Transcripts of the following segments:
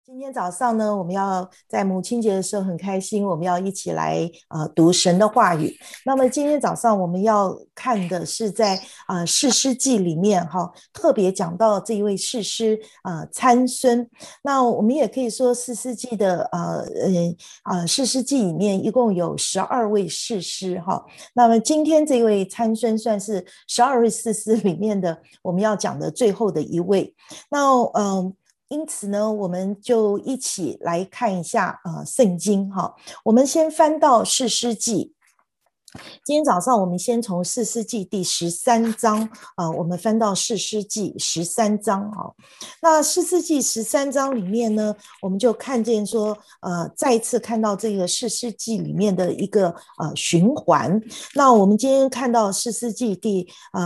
今天早上呢，我们要在母亲节的时候很开心，我们要一起来读神的话语。那么今天早上我们要看的是在士师记里面特别讲到这一位士师参孙。那我们也可以说士师记的士师记里面一共有12位士师那么今天这位参孙算是12位士师里面的我们要讲的最后的一位。那因此呢，我们就一起来看一下圣经我们先翻到士师记。今天早上我们先从士师记第13章我们翻到士师记13章那士师记13章里面呢，我们就看见说再一次看到这个士师记里面的一个循环。那我们今天看到士师记第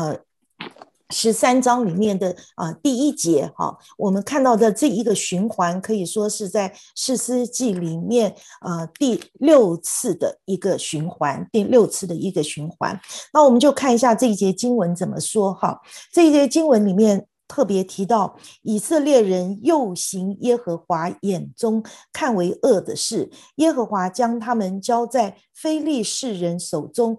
13章里面的第1节我们看到的这一个循环可以说是在士师记里面第6次的一个循环，那我们就看一下这一节经文怎么说这一节经文里面特别提到以色列人又行耶和华眼中看为恶的事，耶和华将他们交在非利士人手中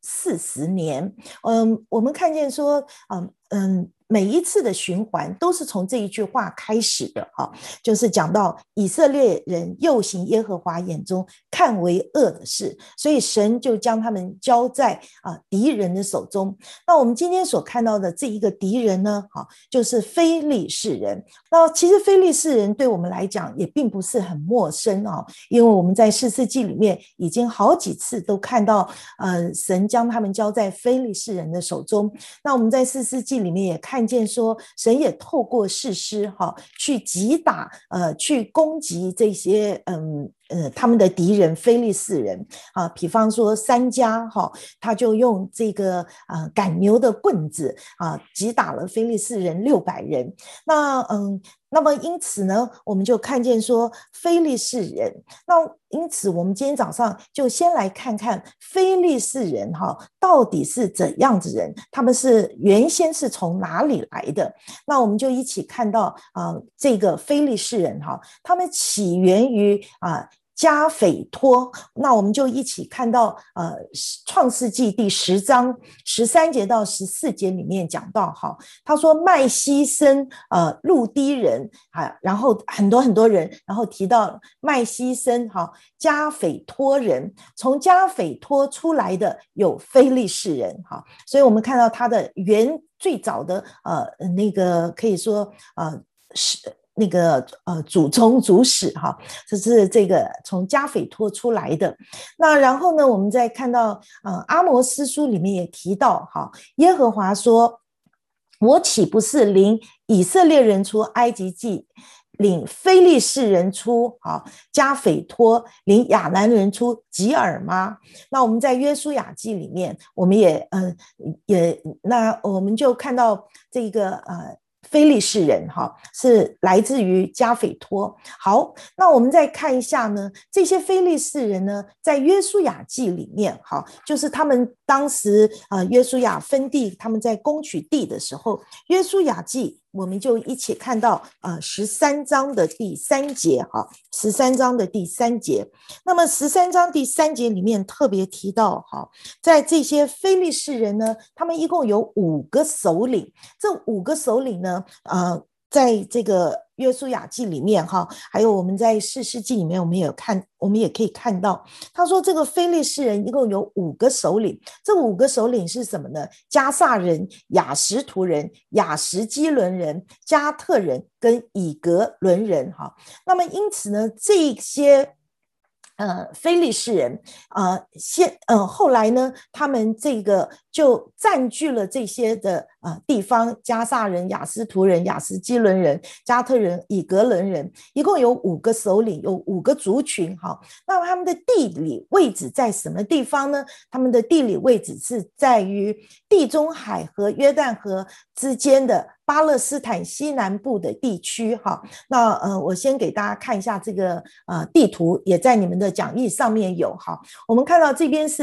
40年。我们看见说每一次的循环都是从这一句话开始的就是讲到以色列人又行耶和华眼中看为恶的事，所以神就将他们交在敌人的手中。那我们今天所看到的这一个敌人呢就是非利士人。那其实非利士人对我们来讲也并不是很陌生因为我们在士师记里面已经好几次都看到神将他们交在非利士人的手中。那我们在士师记里面也看见说神也透过士师去击打去攻击这些他们的敌人非利士人比方说三家他就用这个赶牛的棍子击打了非利士人600人。那么因此呢，我们就看见说非利士人，那因此我们今天早上就先来看看非利士人到底是怎样子人，他们是原先是从哪里来的。那我们就一起看到这个非利士人他们起源于加斐托。那我们就一起看到创世纪第10章13节到14节里面讲到他说麦西森路低人然后很多很多人，然后提到麦西森加斐托人，从加斐托出来的有非利士人所以我们看到他的最早的那个可以说是那个祖宗祖史这是这个从加斐托出来的。那然后呢，我们再看到阿摩司书里面也提到耶和华说，我岂不是领以色列人出埃及地，领非利士人出加斐托，领亚兰人出吉尔吗？那我们在约书亚记里面我们那我们就看到这个非利士人是来自于加斐托。好，那我们再看一下呢，这些非利士人呢，在约书亚记里面就是他们当时约书亚分地，他们在攻取地的时候，约书亚记我们就一起看到13章的第3节13章的第3节。那么13章第3节里面特别提到在这些非利士人呢，他们一共有5个首领。这5个首领呢在这个约书亚记里面还有我们在士师记里面我们也可以看到，他说这个非利士人一共有5个首领。这5个首领是什么呢？加萨人、亚实图人、亚实基伦人、加特人跟以格伦人那么因此呢，这些非利士人后来呢，他们这个就占据了这些的地方，加萨人、亚斯图人、亚斯基伦人、加特人、以格伦人，一共有5个首领，有5个族群那么他们的地理位置在什么地方呢？他们的地理位置是在于地中海和约旦河之间的巴勒斯坦西南部的地区那我先给大家看一下这个地图，也在你们的讲义上面有我们看到这边是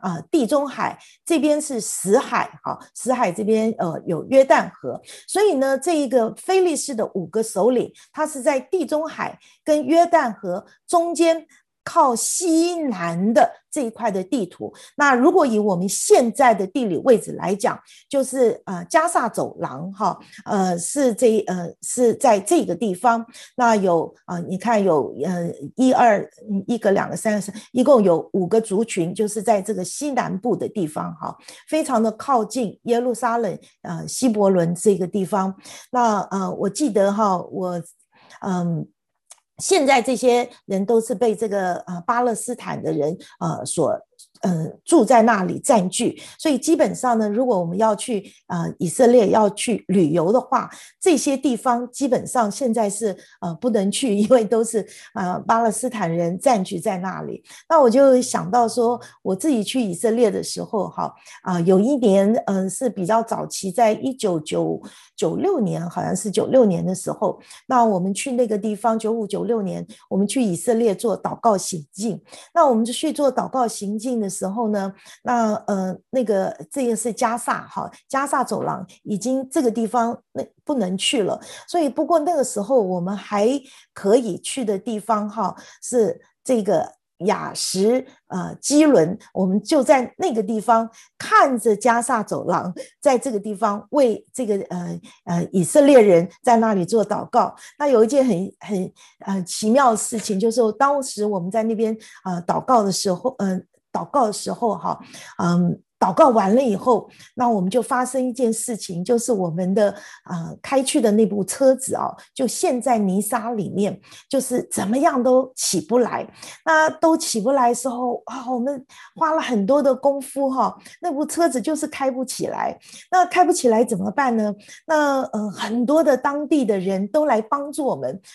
地中海，这边是死海，死海这边有约旦河，所以呢，这一个非利士的5个首领，他是在地中海跟约旦河中间靠西南的这一块的地图。那如果以我们现在的地理位置来讲，就是加萨走廊是在这个地方。那有你看有1个2个3个4，一共有5个族群，就是在这个西南部的地方非常的靠近耶路撒冷希伯伦这个地方。那我记得现在这些人都是被这个巴勒斯坦的人所住在那里占据，所以基本上呢，如果我们要去以色列要去旅游的话，这些地方基本上现在是不能去，因为都是巴勒斯坦人占据在那里。那我就想到说，我自己去以色列的时候有一年是比较早期，在1996年，好像是96年的时候，那我们去那个地方95、96年，我们去以色列做祷告行进。那我们就去做祷告行进的时候呢，那这个是加萨走廊，已经这个地方不能去了，所以不过那个时候我们还可以去的地方是这个雅什基伦，我们就在那个地方看着加萨走廊，在这个地方为这个以色列人在那里做祷告。那有一件很奇妙的事情，就是当时我们在那边祷告的时候祷告完了以后，那我们就发生一件事情，就是我们的开去的那部车子就陷在泥沙里面，就是怎么样都起不来。那都起不来的时候我们花了很多的功夫那部车子就是开不起来。那开不起来怎么办呢？那很多的当地的人都来帮助我们，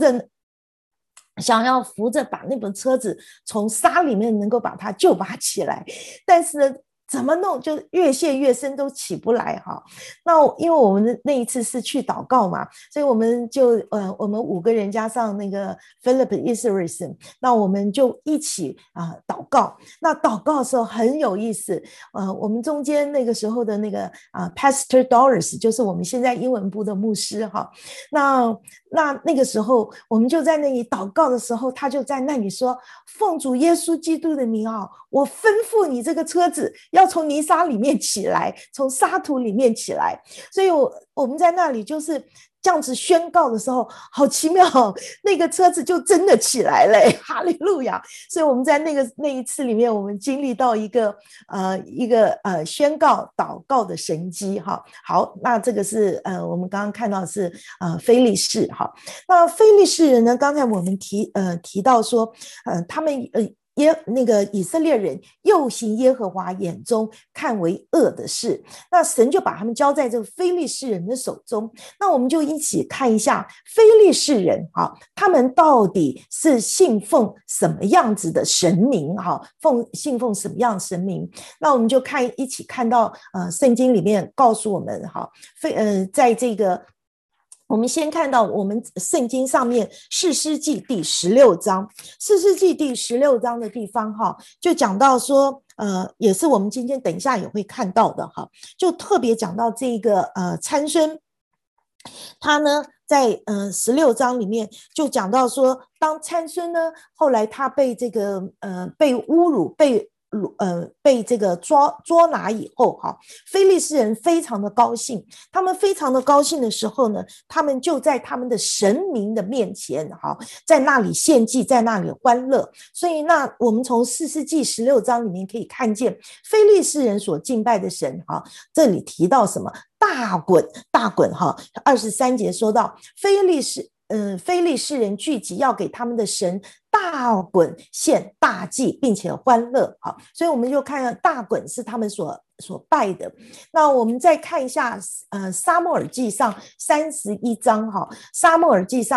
想要扶着把那部车子从沙里面能够把它起来，但是呢怎么弄就越陷越深，都起不来那因为我们那一次是去祷告嘛，所以我们就我们5个人加上那个 Philip Israelson， 那我们就一起祷告。那祷告的时候很有意思，我们中间那个时候的那个Pastor Doris， 就是我们现在英文部的牧师那个时候我们就在那里祷告的时候，他就在那里说，奉主耶稣基督的名我吩咐你这个车子要从泥沙里面起来，从沙土里面起来。所以我们在那里就是这样子宣告的时候，好奇妙那个车子就真的起来了哈利路亚。所以我们在那一次里面，我们经历到一个宣告祷告的神迹好，那这个是我们刚刚看到的是非利士那非利士人呢，刚才我们提到说他们那个以色列人又行耶和华眼中看为恶的事，那神就把他们交在这个非利士人的手中。那我们就一起看一下非利士人他们到底是信奉什么样子的神明信奉什么样的神明。那我们就一起看到圣经里面告诉我们在这个我们先看到我们圣经上面士师记第16章，士师记第16章的地方就讲到说也是我们今天等一下也会看到的就特别讲到这个参孙，他呢在16章里面就讲到说，当参孙呢后来他被这个被侮辱被这个捉拿以后非利士人非常的高兴，他们非常的高兴的时候呢，他们就在他们的神明的面前在那里献祭，在那里欢乐。所以那我们从士师记16章里面可以看见非利士人所敬拜的神这里提到什么大滚23节说到非利士人聚集要给他们的神大滚献大祭，并且欢乐所以我们就看大滚是他们所拜的。那我们再看一下撒母耳记上31章撒母耳记上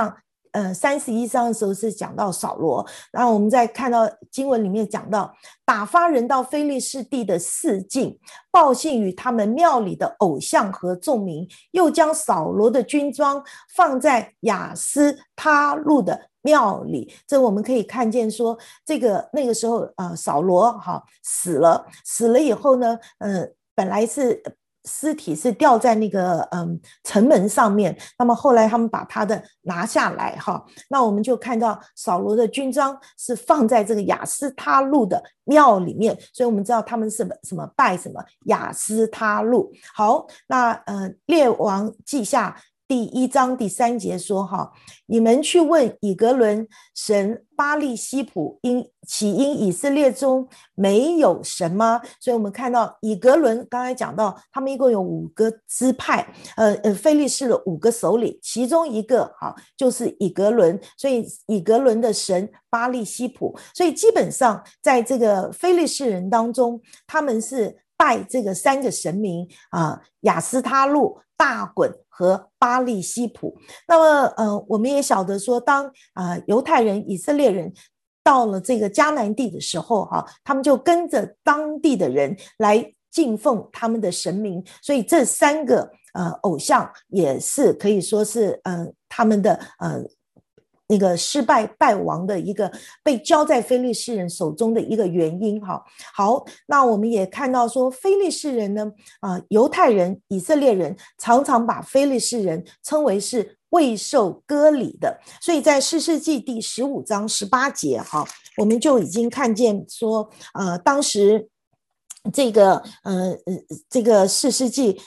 31章的时候是讲到扫罗，然后我们再看到经文里面讲到，打发人到非利士地的四境，报信与他们庙里的偶像和众民，又将扫罗的军装放在亚斯他路的庙里。这我们可以看见说，那个时候扫罗死了以后呢，本来是尸体是吊在那个城门上面，那么后来他们把他的拿下来那我们就看到扫罗的军装是放在这个亚斯他路的庙里面，所以我们知道他们是什么拜什么亚斯他路。好，那列王记下第1章第3节说你们去问以格伦神巴力西普，起因以色列中没有神吗？所以我们看到以格伦刚才讲到他们一共有5个支派，非利士的5个首领，其中一个就是以格伦，所以以格伦的神巴力西普，所以基本上在这个非利士人当中，他们是拜这个3个神明亚斯他路、大衮和巴力西普。那么我们也晓得说，当犹太人以色列人到了这个迦南地的时候他们就跟着当地的人来敬奉他们的神明，所以这3个偶像也是可以说是他们的那个失败败亡的一个被交在非利士人手中的一个原因好，那我们也看到说，非利士人呢犹太人以色列人常常把非利士人称为是未受割礼的，所以在士师记第15章18节我们就已经看见说当时这个士师记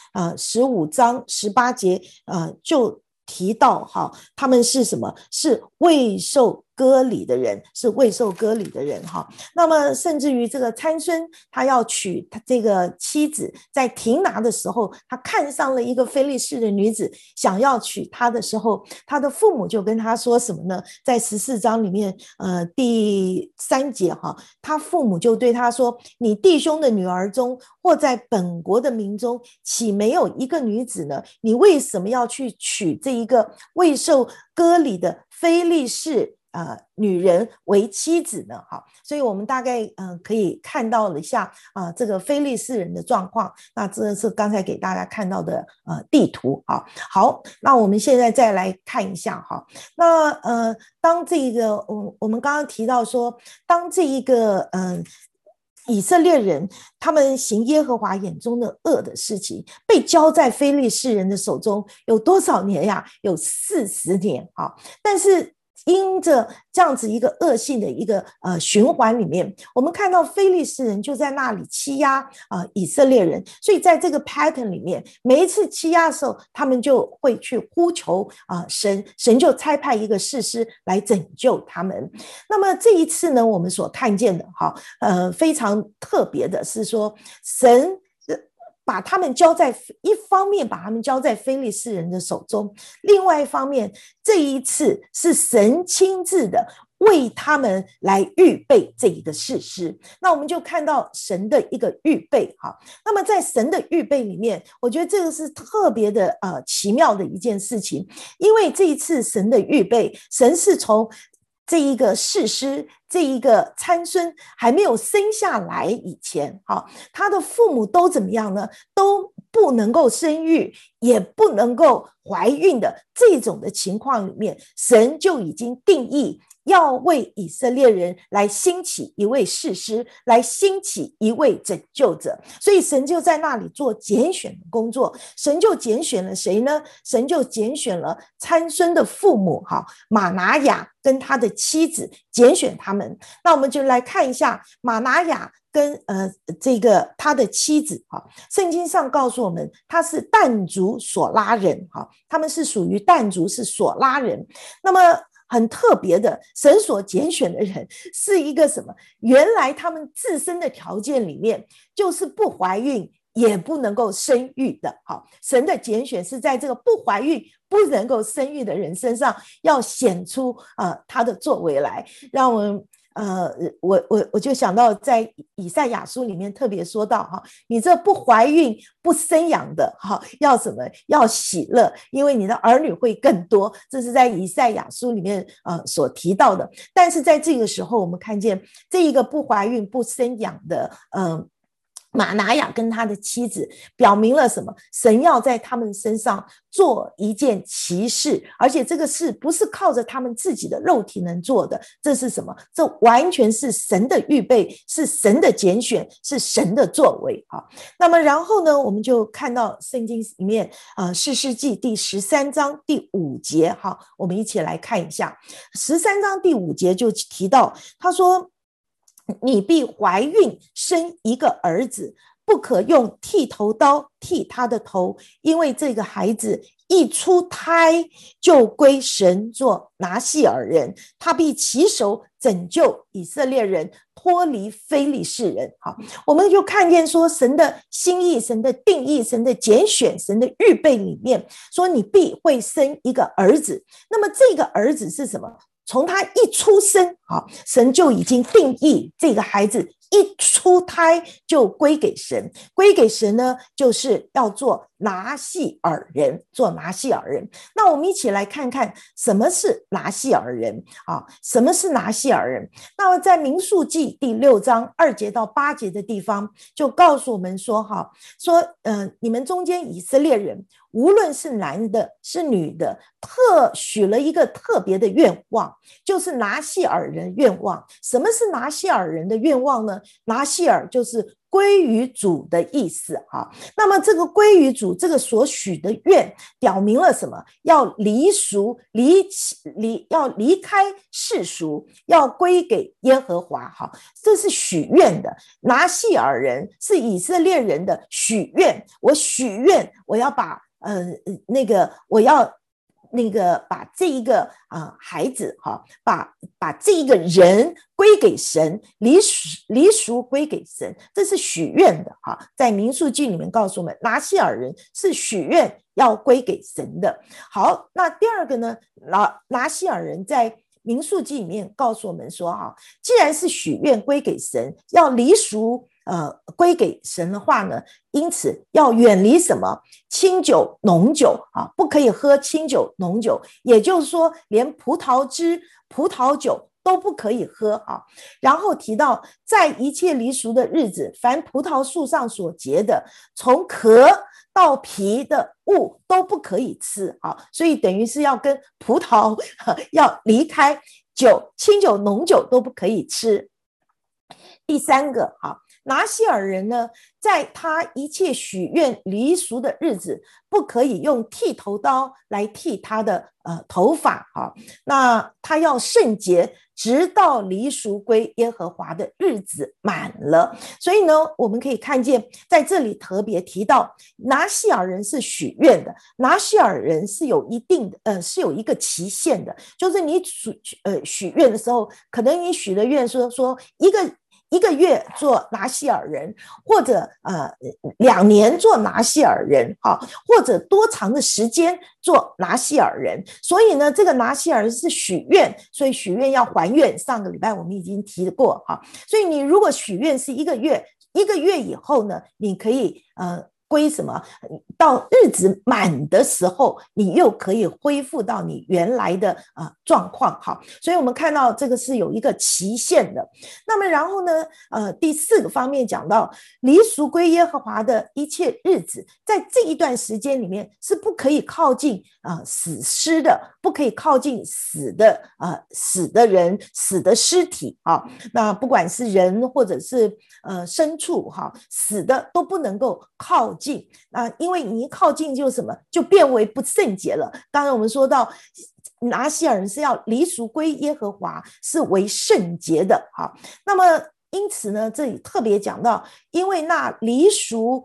15章18节就提到他们是什么？是未受割礼的人，是未受割礼的人那么甚至于这个参孙他要娶他这个妻子，在亭拿的时候，他看上了一个非利士的女子，想要娶她的时候，他的父母就跟他说什么呢？在14章里面第3节他父母就对他说，你弟兄的女儿中或在本国的民中岂没有一个女子呢？你为什么要去娶这一个未受割礼的非利士女人为妻子呢？所以我们大概可以看到了一下这个非利士人的状况。那这是刚才给大家看到的地图好，那我们现在再来看一下那当这个我们刚刚提到说，当这一个以色列人他们行耶和华眼中的恶的事情被交在非利士人的手中，有多少年呀？有40年但是因着这样子一个恶性的一个循环里面，我们看到非利士人就在那里欺压以色列人，所以在这个 pattern 里面，每一次欺压的时候，他们就会去呼求神就差派一个士师来拯救他们。那么这一次呢，我们所看见的非常特别的是说，神把他们交在一方面把他们交在非利士人的手中，另外一方面这一次是神亲自的为他们来预备这一个士师。那我们就看到神的一个预备那么在神的预备里面，我觉得这个是特别的奇妙的一件事情，因为这一次神的预备，神是从这一个士师，这一个参孙还没有生下来以前他的父母都怎么样呢？都不能够生育，也不能够怀孕的这种的情况里面，神就已经定义要为以色列人来兴起一位士师，来兴起一位拯救者。所以神就在那里做拣选的工作。神就拣选了谁呢？神就拣选了参孙的父母马拿雅跟他的妻子，拣选他们。那我们就来看一下马拿雅跟这个他的妻子圣经上告诉我们，他是但族索拉人他们是属于但族，是索拉人。那么很特别的，神所拣选的人是一个什么？原来他们自身的条件里面就是不怀孕也不能够生育的神的拣选是在这个不怀孕不能够生育的人身上要显出他的作为来。让我们我就想到在以赛亚书里面特别说到哈，你这不怀孕不生养的哈，要什么？要喜乐，因为你的儿女会更多。这是在以赛亚书里面所提到的。但是在这个时候，我们看见这一个不怀孕不生养的马拿雅跟他的妻子表明了什么？神要在他们身上做一件奇事，而且这个事不是靠着他们自己的肉体能做的，这是什么？这完全是神的预备，是神的拣选，是神的作为。那么然后呢，我们就看到圣经里面士师记第13章第5节，我们一起来看一下。13章第5节就提到，他说你必怀孕生一个儿子，不可用剃头刀剃他的头，因为这个孩子一出胎就归神做拿细耳人，他必起手拯救以色列人脱离非利士人。好，我们就看见说神的心意、神的定义、神的拣选、神的预备里面说你必会生一个儿子。那么这个儿子是什么？从他一出生，神就已经定义这个孩子一出胎就归给神，归给神呢，就是要做拿细耳人，做拿细耳人。那我们一起来看看什么是拿细耳人啊？什么是拿细耳人？那么在民数记第6章2节到8节的地方，就告诉我们说，你们中间以色列人，无论是男的是女的，许了一个特别的愿望，就是拿细耳人愿望。什么是拿细耳人的愿望呢？拿细耳就是归于主的意思。那么这个归于主，这个所许的愿表明了什么？要离俗，要离开世俗，要归给耶和华。这是许愿的。拿细耳人是以色列人的许愿，我许愿我要把我要把这一个孩子把这一个人归给神，离俗归给神，这是许愿的。在民数记里面告诉我们，拿细耳人是许愿要归给神的。好，那第二个呢，拿细耳人在民数记里面告诉我们说，既然是许愿归给神，要离俗归给神的话呢，因此要远离什么？清酒浓酒不可以喝清酒浓酒，也就是说连葡萄汁葡萄酒都不可以喝。然后提到在一切离俗的日子，凡葡萄树上所结的，从壳到皮的物都不可以吃。所以等于是要跟葡萄要离开，清酒浓酒都不可以吃。第三个拿细耳人呢，在他一切许愿离俗的日子，不可以用剃头刀来剃他的头发。那他要圣洁，直到离俗归耶和华的日子满了。所以呢，我们可以看见在这里特别提到，拿细耳人是许愿的，拿细耳人是有一定的是有一个期限的，就是你许愿的时候，可能你许了愿说一个月做拿细耳人，或者2年做拿细耳人，或者多长的时间做拿细耳人。所以呢，这个拿细耳人是许愿，所以许愿要还愿。上个礼拜我们已经提过。所以你如果许愿是1个月，1个月以后呢，你可以归什么？到日子满的时候，你又可以恢复到你原来的状况。所以我们看到这个是有一个期限的。那么然后呢，第4个方面讲到离俗归耶和华的一切日子，在这一段时间里面是不可以靠近死尸的，不可以靠近死的人、死的尸体。那不管是人或者是牲畜死的都不能够靠近。因为你一靠近就什么，就变为不圣洁了。刚才我们说到拿细耳人是要离俗归耶和华，是为圣洁的。那么因此呢，这里特别讲到，因为那离俗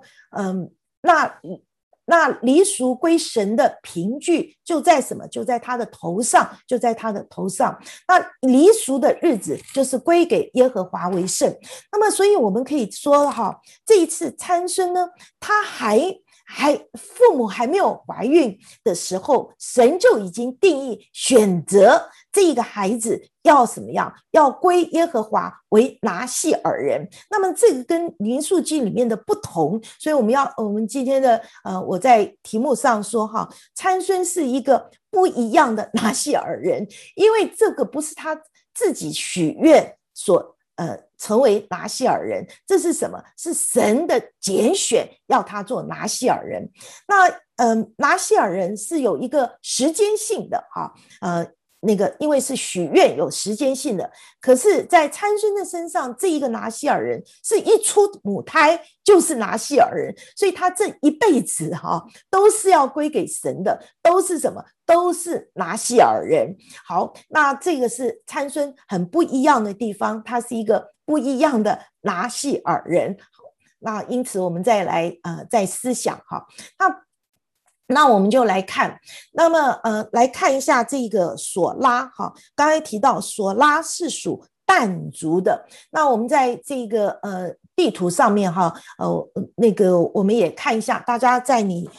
那离俗归神的凭据就在什么？就在他的头上，就在他的头上。那离俗的日子就是归给耶和华为圣。那么所以我们可以说这一次参孙呢，他还父母还没有怀孕的时候，神就已经定义选择这个孩子要什么样，要归耶和华为拿细耳人。那么这个跟民数记里面的不同，所以我们今天的我在题目上说哈，参孙是一个不一样的拿细耳人，因为这个不是他自己许愿所成为拿细耳人，这是什么？是神的拣选，要他做拿细耳人。那拿细耳人是有一个时间性的哈，因为是许愿有时间性的，可是在参孙的身上，这一个拿细耳人是一出母胎就是拿细耳人，所以他这一辈子都是要归给神的，都是什么？都是拿细耳人。好，那这个是参孙很不一样的地方，他是一个不一样的拿细耳人。那因此我们再来再思想哈，那我们就来看，那么来看一下这个索拉哈，刚才提到索拉是属但族的，那我们在这个地图上面哈，我们也看一下，大家在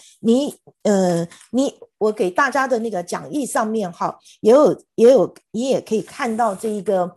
我给大家的那个讲义上面哈，你也可以看到这一个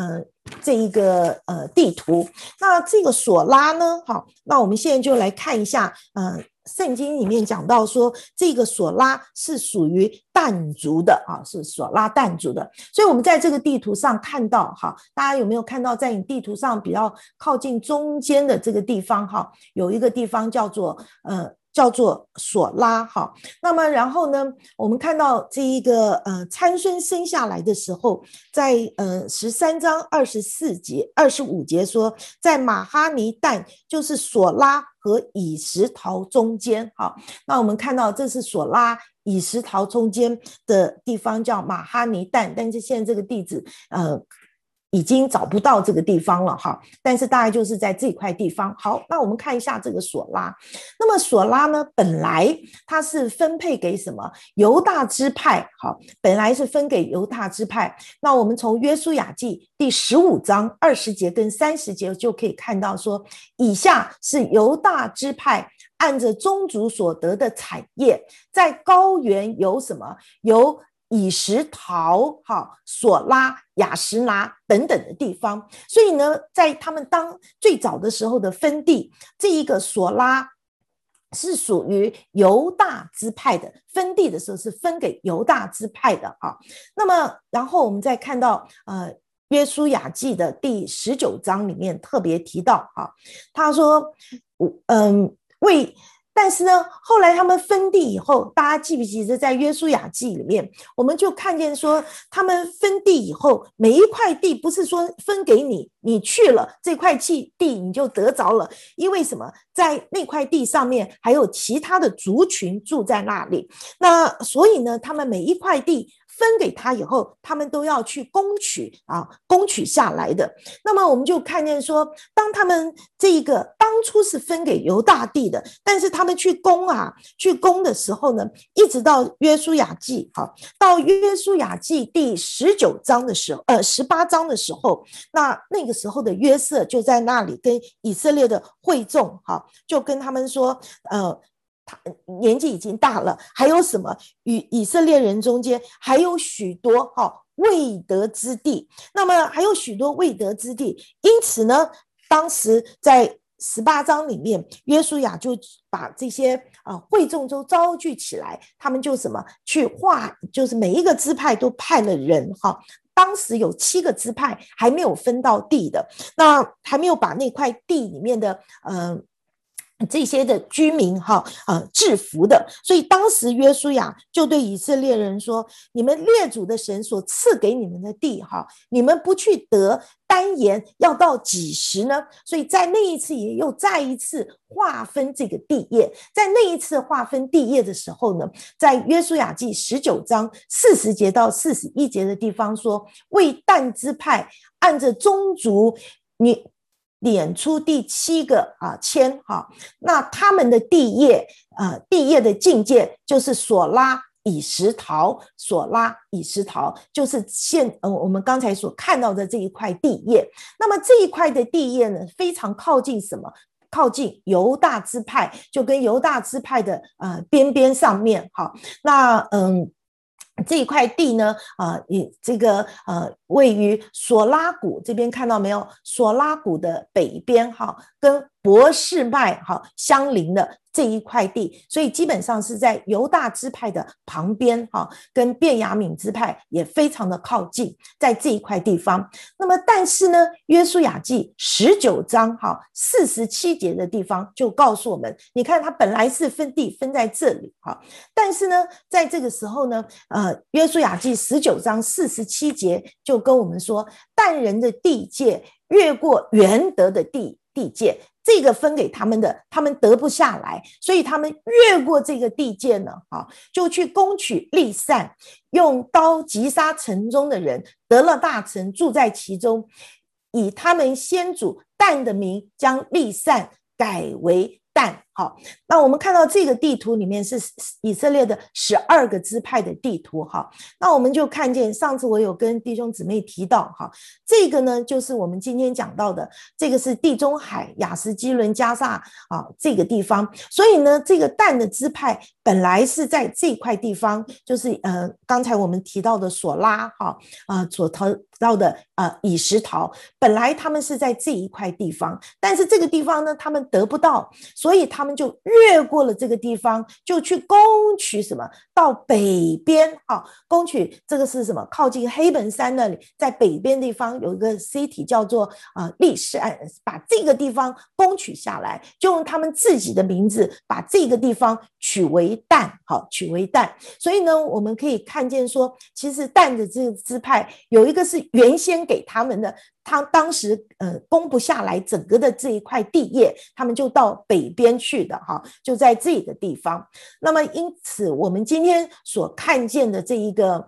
地图。那这个索拉呢，好，那我们现在就来看一下，圣经里面讲到说，这个索拉是属于但族的啊，是索拉但族的。所以我们在这个地图上看到哈，大家有没有看到，在你地图上比较靠近中间的这个地方哈，有一个地方叫做索拉哈。那么然后呢，我们看到这一个参孙生下来的时候，在13章25节说，在马哈尼但，就是索拉和以实陶中间。好，那我们看到这是索拉以实陶中间的地方叫马哈尼但，但是现在这个地址已经找不到这个地方了哈，但是大概就是在这块地方。好，那我们看一下这个索拉。那么索拉呢，本来它是分配给什么？犹大支派。好，本来是分给犹大支派。那我们从约书亚记第15章20节跟30节就可以看到说，以下是犹大支派按着宗族所得的产业，在高原有什么？有以实陶、索拉、亚实拿等等的地方。所以呢，在他们最早的时候的分地，这一个索拉是属于犹大支派的，分地的时候是分给犹大支派的啊。那么然后我们再看到约书亚记的第19章里面特别提到他说但是呢，后来他们分地以后，大家记不记得在约书亚记里面，我们就看见说，他们分地以后，每一块地不是说分给你，你去了这块地你就得着了，因为什么？在那块地上面还有其他的族群住在那里，那所以呢，他们每一块地分给他以后，他们都要去攻取下来的。那么我们就看见说，当他们这个当初是分给犹大地的，但是他们去攻的时候呢，一直到约书亚记到约书亚记第18章的时候，那个时候的约瑟就在那里跟以色列的会众就跟他们说他年纪已经大了，还有什么与以色列人中间还有许多未得之地，那么还有许多未得之地，因此呢，当时在18章里面，约书亚就把这些会众都召聚起来，他们就去就是每一个支派都派了人当时有7个支派还没有分到地的，那还没有把那块地里面的这些的居民制服的，所以当时约书亚就对以色列人说，你们列祖的神所赐给你们的地你们不去得，单言要到几时呢？所以在那一次也又再一次划分这个地业，在那一次划分地业的时候呢，在约书亚记19章40节到41节的地方说，为但支派按着宗族你点出第7个签那他们的地业的境界就是索拉以实陶，就是我们刚才所看到的这一块地业。那么这一块的地业呢，非常靠近什么？ 靠近犹大支派，就跟犹大支派的边边上面。好，那这一块地呢，这个位于索拉谷这边，看到没有？索拉谷的北边，哈，跟伯示麦相邻的这一块地，所以基本上是在犹大支派的旁边，跟便雅悯支派也非常的靠近，在这一块地方。那么但是呢，约书亚记19章47节的地方就告诉我们，你看它本来是分地分在这里，但是呢在这个时候呢，约书亚记19章47节就跟我们说，但人的地界越过原得的地界，这个分给他们的，他们得不下来，所以他们越过这个地界呢，就去攻取利散，用刀击杀城中的人，得了大城，住在其中，以他们先祖但的名，将利散改为但。好，那我们看到这个地图里面是以色列的12个支派的地图。好，那我们就看见上次我有跟弟兄姊妹提到，这个呢就是我们今天讲到的，这个是地中海亚实基伦加萨这个地方。所以呢这个但的支派本来是在这块地方，就是刚才我们提到的索拉所提到的以实陶，本来他们是在这一块地方，但是这个地方呢他们得不到，所以他们就越过了这个地方，就去攻取什么？到北边，攻取这个是什么？靠近黑本山那里，在北边地方有一个 city 叫做利士安，把这个地方攻取下来，就用他们自己的名字把这个地方取为但，取为但。所以呢，我们可以看见说，其实但的这个支派有一个是原先给他们的，他当时攻不下来整个的这一块地业，他们就到北边去的，就在这个地方。那么因此我们今天所看见的这一个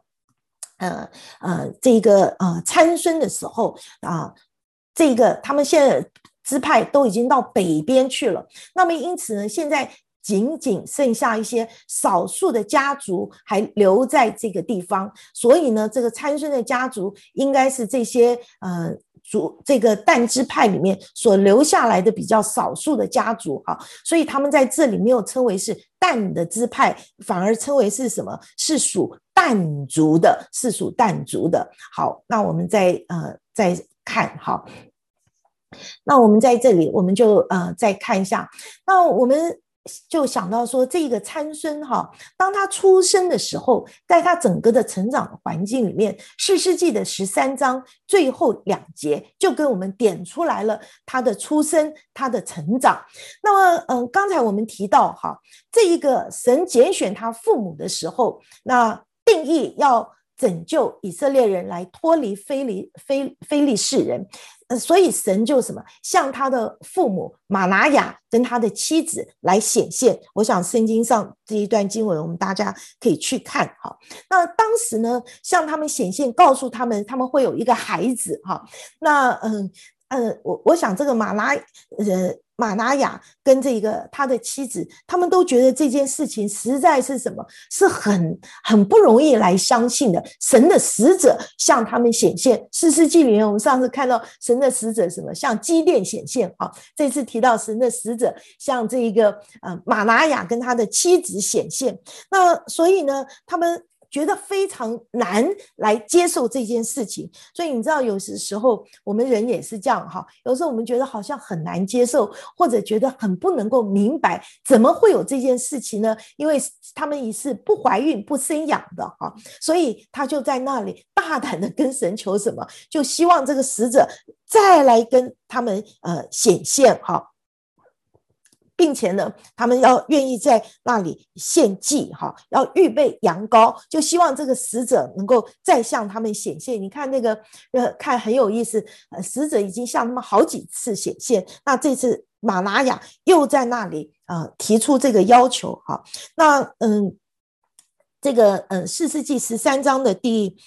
参孙的时候这个他们现在支派都已经到北边去了，那么因此呢，现在仅仅剩下一些少数的家族还留在这个地方，所以呢，这个参孙的家族应该是这些这个但支派里面所留下来的比较少数的家族，所以他们在这里没有称为是但的支派，反而称为是什么？是属但族的，是属但族的。好，那我们再看，好，那我们在这里我们就再看一下，那我们就想到说，这个参孙当他出生的时候，在他整个的成长的环境里面，士师记的13章最后2节就跟我们点出来了他的出生，他的成长。那么刚才我们提到这一个神拣选他父母的时候，那定义要拯救以色列人来脱离非利士人，所以神就什么向他的父母马拿雅跟他的妻子来显现。我想圣经上这一段经文我们大家可以去看。那当时呢向他们显现，告诉他们他们会有一个孩子。那我想这个马拿雅跟这个他的妻子，他们都觉得这件事情实在是什么，是很不容易来相信的。神的使者向他们显现，士师记里面我们上次看到神的使者什么，向基甸显现，这次提到神的使者向这个马拿雅跟他的妻子显现。那所以呢他们觉得非常难来接受这件事情，所以你知道有时候我们人也是这样有时候我们觉得好像很难接受，或者觉得很不能够明白怎么会有这件事情呢？因为他们也是不怀孕不生养的所以他就在那里大胆的跟神求什么，就希望这个使者再来跟他们显现并且呢他们要愿意在那里献祭要预备羊羔，就希望这个使者能够再向他们显现。你看那个看很有意思，使者已经向他们好几次显现，那这次马拿雅又在那里提出这个要求那这个士师记13章的第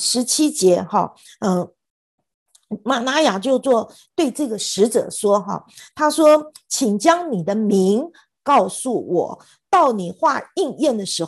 17节马拿雅就对这个使者说他说请将你的名告诉我，到你话应验的时候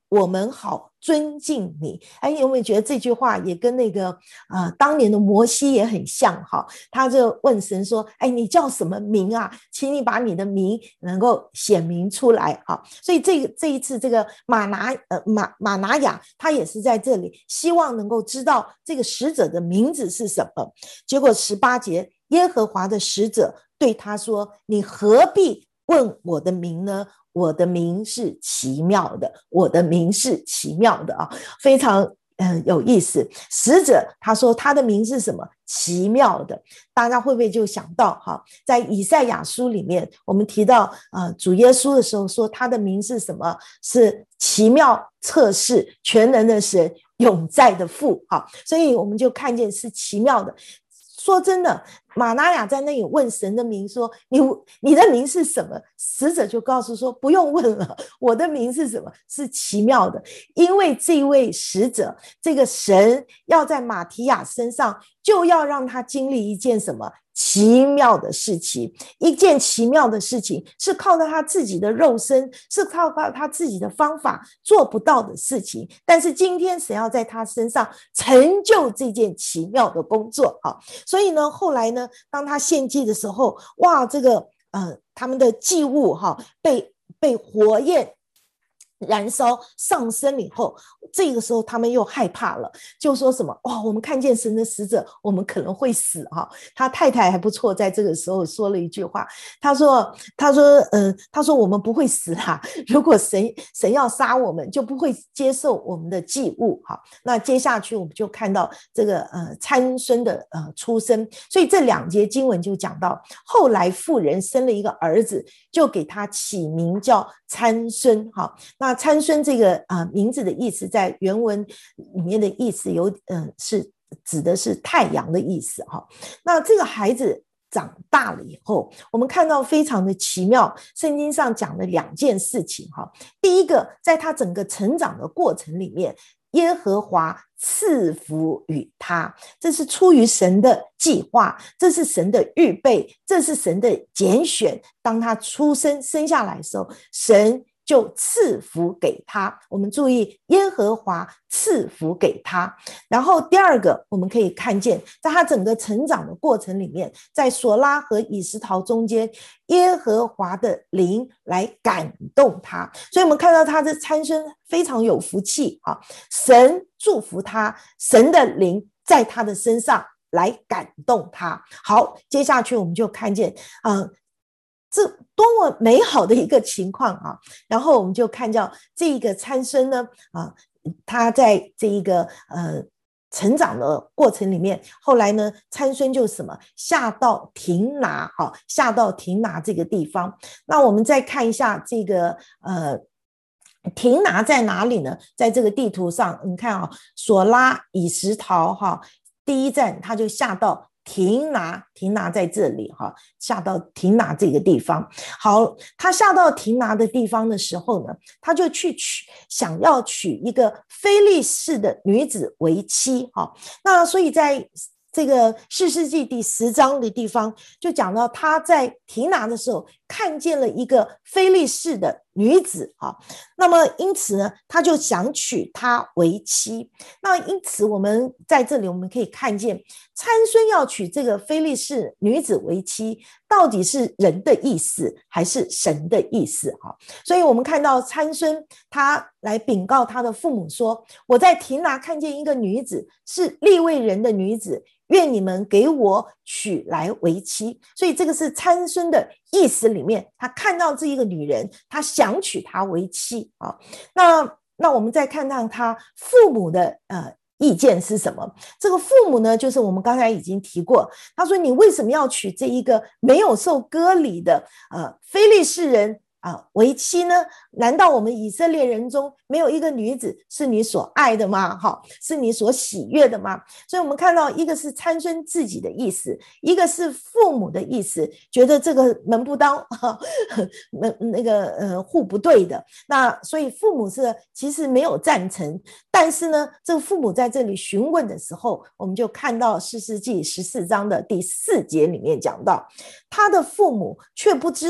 我们好尊敬你。哎，有没有觉得这句话也跟那个当年的摩西也很像哈？他就问神说：“哎，你叫什么名啊？请你把你的名能够显明出来。”哈，所以这一次这个马拿雅他也是在这里希望能够知道这个使者的名字是什么。结果18节，耶和华的使者对他说：“你何必问我的名呢？我的名是奇妙的，我的名是奇妙的啊，非常有意思。使者他说他的名是什么？奇妙的。大家会不会就想到哈，在以赛亚书里面，我们提到主耶稣的时候说他的名是什么？是奇妙、测试、全能的神、永在的父。哈，所以我们就看见是奇妙的。说真的，马拿雅在那里问神的名说：“你的名是什么？”使者就告诉说：“不用问了，我的名是什么？是奇妙的。”因为这位使者，这个神要在马提亚身上，就要让他经历一件什么？奇妙的事情。一件奇妙的事情是靠到他自己的肉身，是靠他自己的方法做不到的事情，但是今天神要在他身上成就这件奇妙的工作。好，所以呢，后来呢，当他献祭的时候，哇，这个他们的祭物哈被火焰燃烧上升以后，这个时候他们又害怕了，就说什么我们看见神的使者，我们可能会死哈。他太太还不错，在这个时候说了一句话，他说我们不会死啦，如果神要杀我们，就不会接受我们的祭物。好，那接下去我们就看到这个参孙的出生，所以这2节经文就讲到，后来妇人生了一个儿子，就给他起名叫参孙。好，那参孙这个名字的意思，在原文里面的意思是指的是太阳的意思哈。那这个孩子长大了以后，我们看到非常的奇妙，圣经上讲了2件事情哈。第一个，在他整个成长的过程里面，耶和华赐福于他，这是出于神的计划，这是神的预备，这是神的拣选。当他出生生下来的时候，神就赐福给他。我们注意，耶和华赐福给他。然后第二个，我们可以看见在他整个成长的过程里面，在索拉和以实陶中间，耶和华的灵来感动他。所以我们看到他的参孙非常有福气啊，神祝福他，神的灵在他的身上来感动他。好，接下去我们就看见这多么美好的一个情况啊！然后我们就看到这一个参孙呢，他在这一个成长的过程里面，后来呢，参孙就什么下到亭拿，下到亭拿这个地方。那我们再看一下这个亭拿在哪里呢？在这个地图上，你看索拉以实陶第一站他就下到亭拿在这里下到亭拿这个地方。好，他下到亭拿的地方的时候呢，他就想要娶一个非利士的女子为妻。那所以在这个士师记第10章的地方就讲到，他在亭拿的时候看见了一个非利士的女子那么因此呢，他就想娶她为妻。那因此我们在这里我们可以看见，参孙要娶这个非利士女子为妻，到底是人的意思还是神的意思所以我们看到参孙他来禀告他的父母说，我在亭拿看见一个女子，是利未人的女子，愿你们给我娶来为妻。所以这个是参孙的意思里面，他看到这一个女人，他想娶她为妻那我们再看看他父母的意见是什么。这个父母呢，就是我们刚才已经提过，他说你为什么要娶这一个没有受割礼的非利士人为妻呢？难道我们以色列人中没有一个女子是你所爱的吗？是你所喜悦的吗？所以我们看到一个是参孙自己的意思，一个是父母的意思，觉得这个门不当那个户不对的。那所以父母是其实没有赞成，但是呢，这个父母在这里询问的时候，我们就看到士师记14章的第4节里面讲到，他的父母却不知道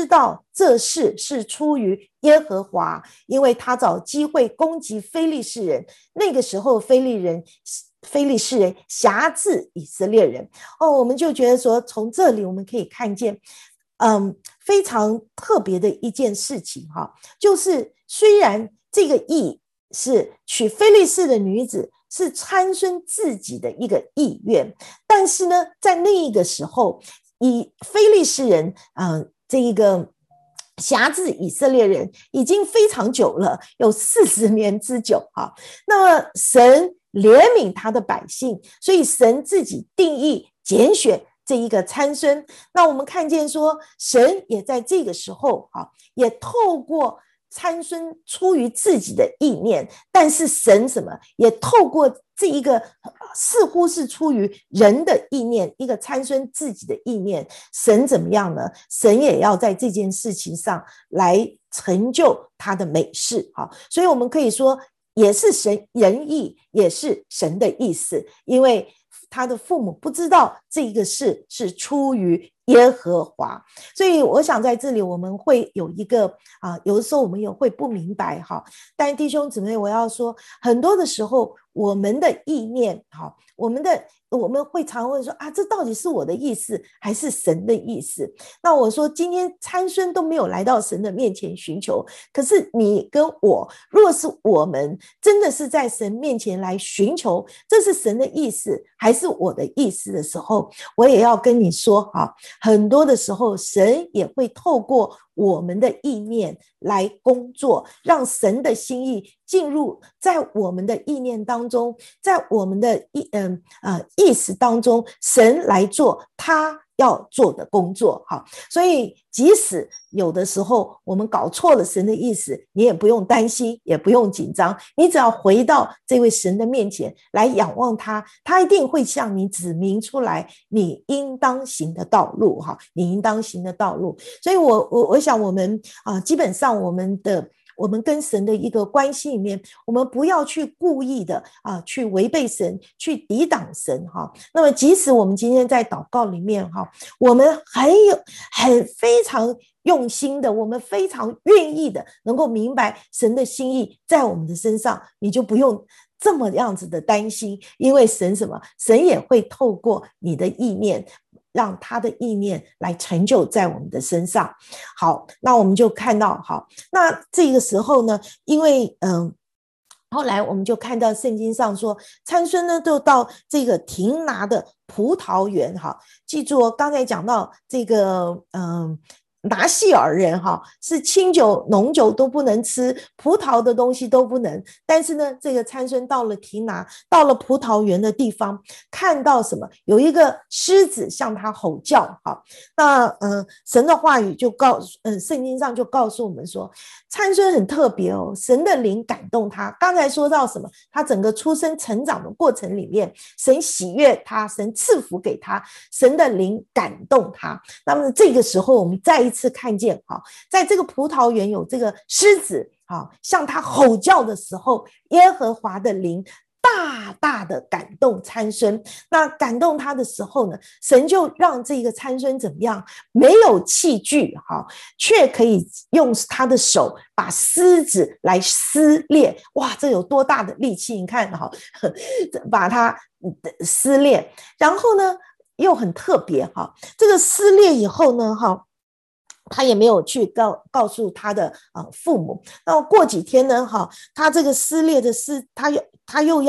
这事是出于耶和华，因为他找机会攻击非利士人。那个时候非利士人辖制以色列人。我们就觉得说，从这里我们可以看见非常特别的一件事情哈，就是虽然这个意是娶非利士的女子，是参孙自己的一个意愿，但是呢，在那一个时候，以非利士人这一个辖制以色列人已经非常久了，有40年之久哈。那么神怜悯他的百姓，所以神自己定义拣选这一个参孙。那我们看见说，神也在这个时候也透过参孙出于自己的意念，但是神什么也透过这一个似乎是出于人的意念，一个参孙自己的意念，神怎么样呢？神也要在这件事情上来成就他的美事。所以我们可以说也是神人意，也是神的意思，因为他的父母不知道这个事是出于耶和华。所以我想在这里我们会有一个有的时候我们也会不明白但弟兄姊妹，我要说，很多的时候我们的意念我们会常问说这到底是我的意思还是神的意思？那我说今天参孙都没有来到神的面前寻求，可是你跟我，如果是我们真的是在神面前来寻求，这是神的意思还是我的意思的时候，我也要跟你说很多的时候神也会透过我们的意念来工作，让神的心意进入在我们的意念当中，在我们的意识当中，神来做他要做的工作。所以即使有的时候我们搞错了神的意思，你也不用担心，也不用紧张，你只要回到这位神的面前来仰望他，他一定会向你指明出来你应当行的道路，你应当行的道路。所以我想我们基本上我们跟神的一个关系里面，我们不要去故意的去违背神，去抵挡神那么即使我们今天在祷告里面我们非常用心的，我们非常愿意的能够明白神的心意在我们的身上，你就不用这么样子的担心，因为神什么？神也会透过你的意念，让他的意念来成就在我们的身上。好，那我们就看到那这个时候呢，因为后来我们就看到圣经上说，参孙呢就到这个亭拿的葡萄园记住刚才讲到这个拿细尔人是清酒浓酒都不能吃，葡萄的东西都不能，但是呢这个参孙到了亭拿，到了葡萄园的地方，看到什么？有一个狮子向他吼叫那神的话语就圣经上就告诉我们说，参孙很特别神的灵感动他。刚才说到什么？他整个出生成长的过程里面，神喜悦他，神赐福给他，神的灵感动他。那么这个时候我们再一次看见在这个葡萄园有这个狮子向他吼叫的时候，耶和华的灵大大的感动参孙。那感动他的时候呢，神就让这个参孙怎么样？没有器具却可以用他的手把狮子来撕裂。哇，这有多大的力气？你看把它撕裂，然后呢又很特别这个撕裂以后呢他也没有去告诉他的父母。那过几天呢他这个撕裂的他又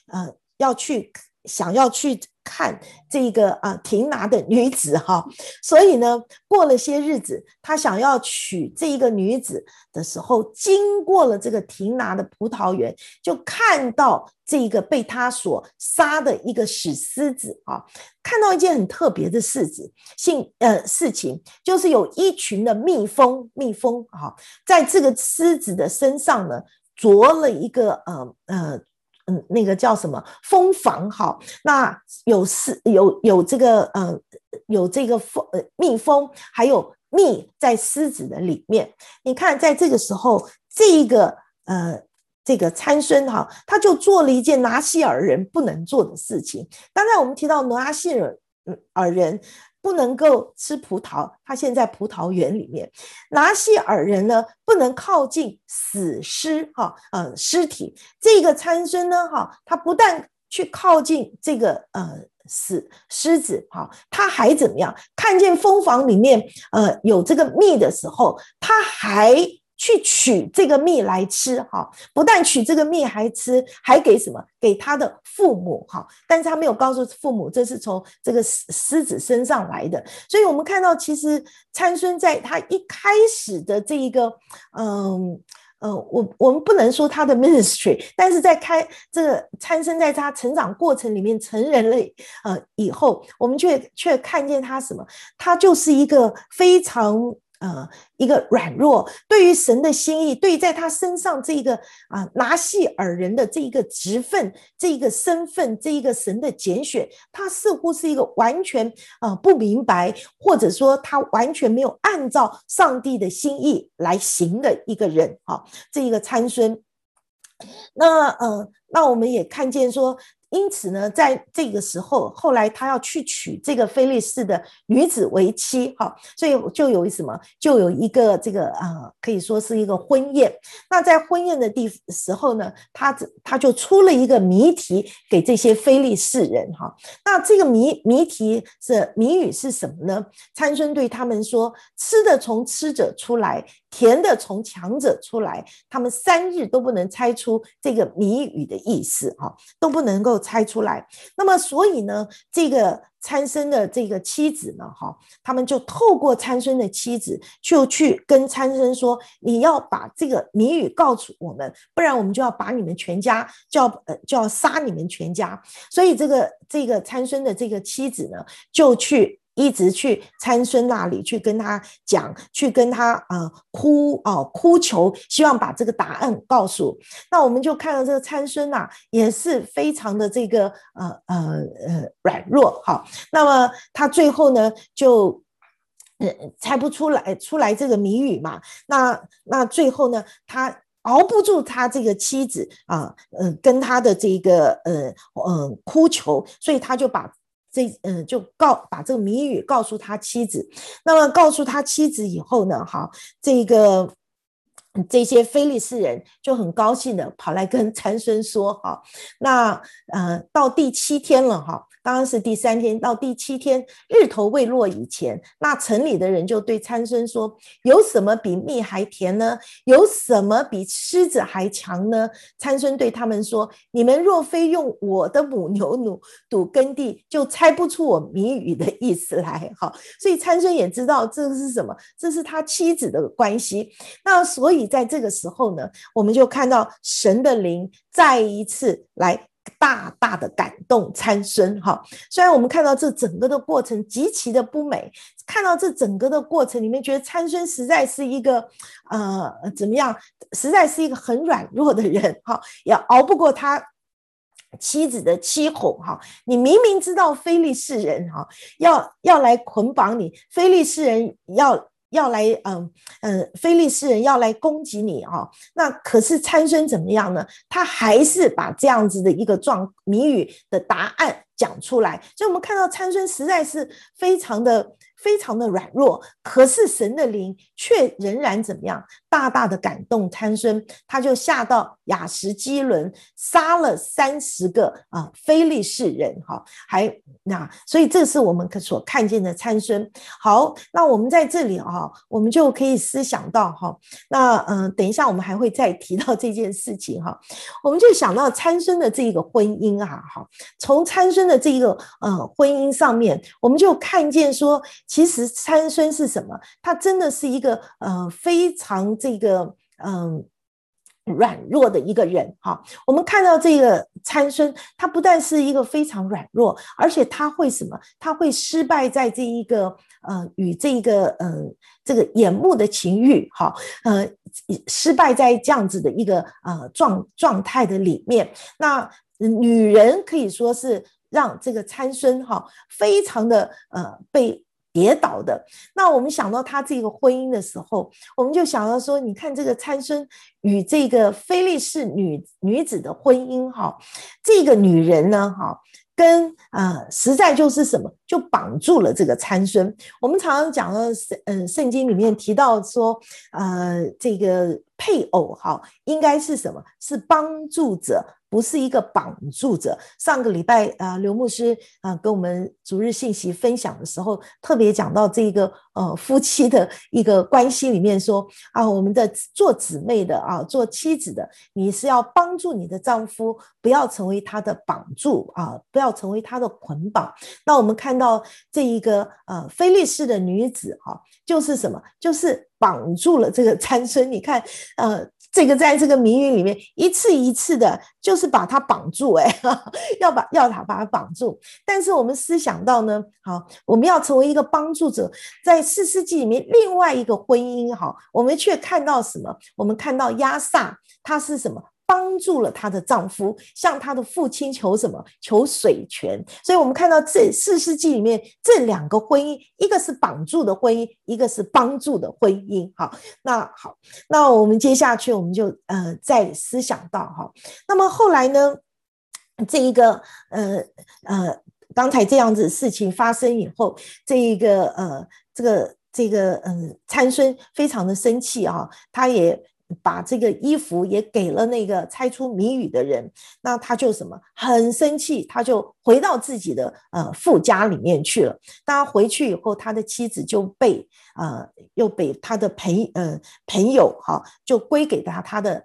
想要去看这个亭拿的女子所以呢过了些日子，他想要娶这一个女子的时候，经过了这个亭拿的葡萄园，就看到这个被他所杀的一个死狮子看到一件很特别的事情，就是有一群的蜜蜂在这个狮子的身上呢着了一个那个叫什么蜂房那有这个蜜蜂，还有蜜在狮子的里面。你看在这个时候，这个参孙他就做了一件拿细尔人不能做的事情。刚才我们提到拿细尔人不能够吃葡萄，他现在葡萄园里面。拿西尔人呢不能靠近死尸尸体。这个参孙呢他不但去靠近这个死狮子他还怎么样？看见蜂房里面有这个蜜的时候，他还去取这个蜜来吃不但取这个蜜还吃，还给什么？给他的父母但是他没有告诉父母这是从这个狮子身上来的。所以我们看到其实参孙在他一开始的这一个我们不能说他的 ministry， 但是在这个参孙在他成长过程里面成人了以后，我们却看见他什么？他就是一个非常一个软弱，对于神的心意，对于在他身上这个拿细尔人的这一个职分，这一个身份，这一个神的拣选，他似乎是一个完全不明白，或者说他完全没有按照上帝的心意来行的一个人这一个参孙。那我们也看见说，因此呢，在这个时候，后来他要去娶这个非利士的女子为妻所以就有什么？就有一个这个可以说是一个婚宴。那在婚宴的时候呢，他就出了一个谜题给这些非利士人那这个谜语是什么呢？参孙对他们说：吃的从吃者出来，甜的从强者出来，他们3日都不能猜出这个谜语的意思都不能够猜出来。那么所以呢，这个参孙的这个妻子呢他们就透过参孙的妻子就去跟参孙说，你要把这个谜语告诉我们，不然我们就要把你们全家就要杀你们全家。所以这个参孙的这个妻子呢，就一直去参孙那里去跟他讲，去跟他哭求，希望把这个答案告诉。那我们就看到这个参孙也是非常的这个软弱那么他最后呢就猜不出来这个谜语嘛。那最后呢，他熬不住他这个妻子跟他的这个哭求，所以他就把这个谜语告诉他妻子。那么告诉他妻子以后呢这些非利士人就很高兴的跑来跟参孙说那到第7天了刚刚是第3天，到第7天日头未落以前，那城里的人就对参孙说：有什么比蜜还甜呢？有什么比狮子还强呢？参孙对他们说：你们若非用我的母牛堵耕地，就猜不出我谜语的意思来所以参孙也知道这是什么，这是他妻子的关系。那所以在这个时候呢，我们就看到神的灵再一次来大大的感动参孙虽然我们看到这整个的过程极其的不美，看到这整个的过程里面，觉得参孙实在是一个怎么样，实在是一个很软弱的人也熬不过他妻子的欺哄你明明知道非利士人要来捆绑你，非利士人要来非利士人要来攻击你那可是参孙怎么样呢？他还是把这样子的一个谜语的答案讲出来。所以我们看到参孙实在是非常的软弱，可是神的灵却仍然怎么样，大大的感动参孙。他就下到亚实基伦，杀了30个非利士人所以这是我们所看见的参孙。好，那我们在这里我们就可以思想到那等一下我们还会再提到这件事情我们就想到参孙的这个婚姻从参孙的这个婚姻上面，我们就看见说，其实参孙是什么？他真的是一个非常这个软弱的一个人我们看到这个参孙，他不但是一个非常软弱，而且他会什么？他会失败在这一个与这个这个眼目的情欲失败在这样子的一个状态的里面。那女人可以说是让这个参孙非常的被跌倒的。那我们想到他这个婚姻的时候，我们就想到说，你看这个参孙与这个非利士女子的婚姻这个女人呢跟实在就是什么， 就绑住了这个参孙。我们常常讲的圣经里面提到说这个配偶应该是什么？是帮助者，不是一个绑住者。上个礼拜刘牧师跟我们主日信息分享的时候，特别讲到这个夫妻的一个关系里面说我们的做姊妹的做妻子的，你是要帮助你的丈夫，不要成为他的绑住不要成为他的捆绑。那我们看到这一个非利士的女子就是什么？就是绑住了这个参孙。你看这个在这个谜语里面一次一次的就是把他绑住要他把他绑住。但是我们思想到呢我们要成为一个帮助者，在士师记里面另外一个婚姻我们却看到什么？我们看到亚萨他是什么？帮助了她的丈夫，向她的父亲求什么？求水泉。所以我们看到这士师记里面这两个婚姻，一个是绑住的婚姻，一个是帮助的婚姻。那我们接下去我们就再思想到那么后来呢，这一个刚才这样子的事情发生以后，这一个参孙非常的生气他也把这个衣服也给了那个猜出谜语的人。那他就什么？很生气，他就回到自己的父家里面去了。当他回去以后，他的妻子就被又被他的朋友就归给他的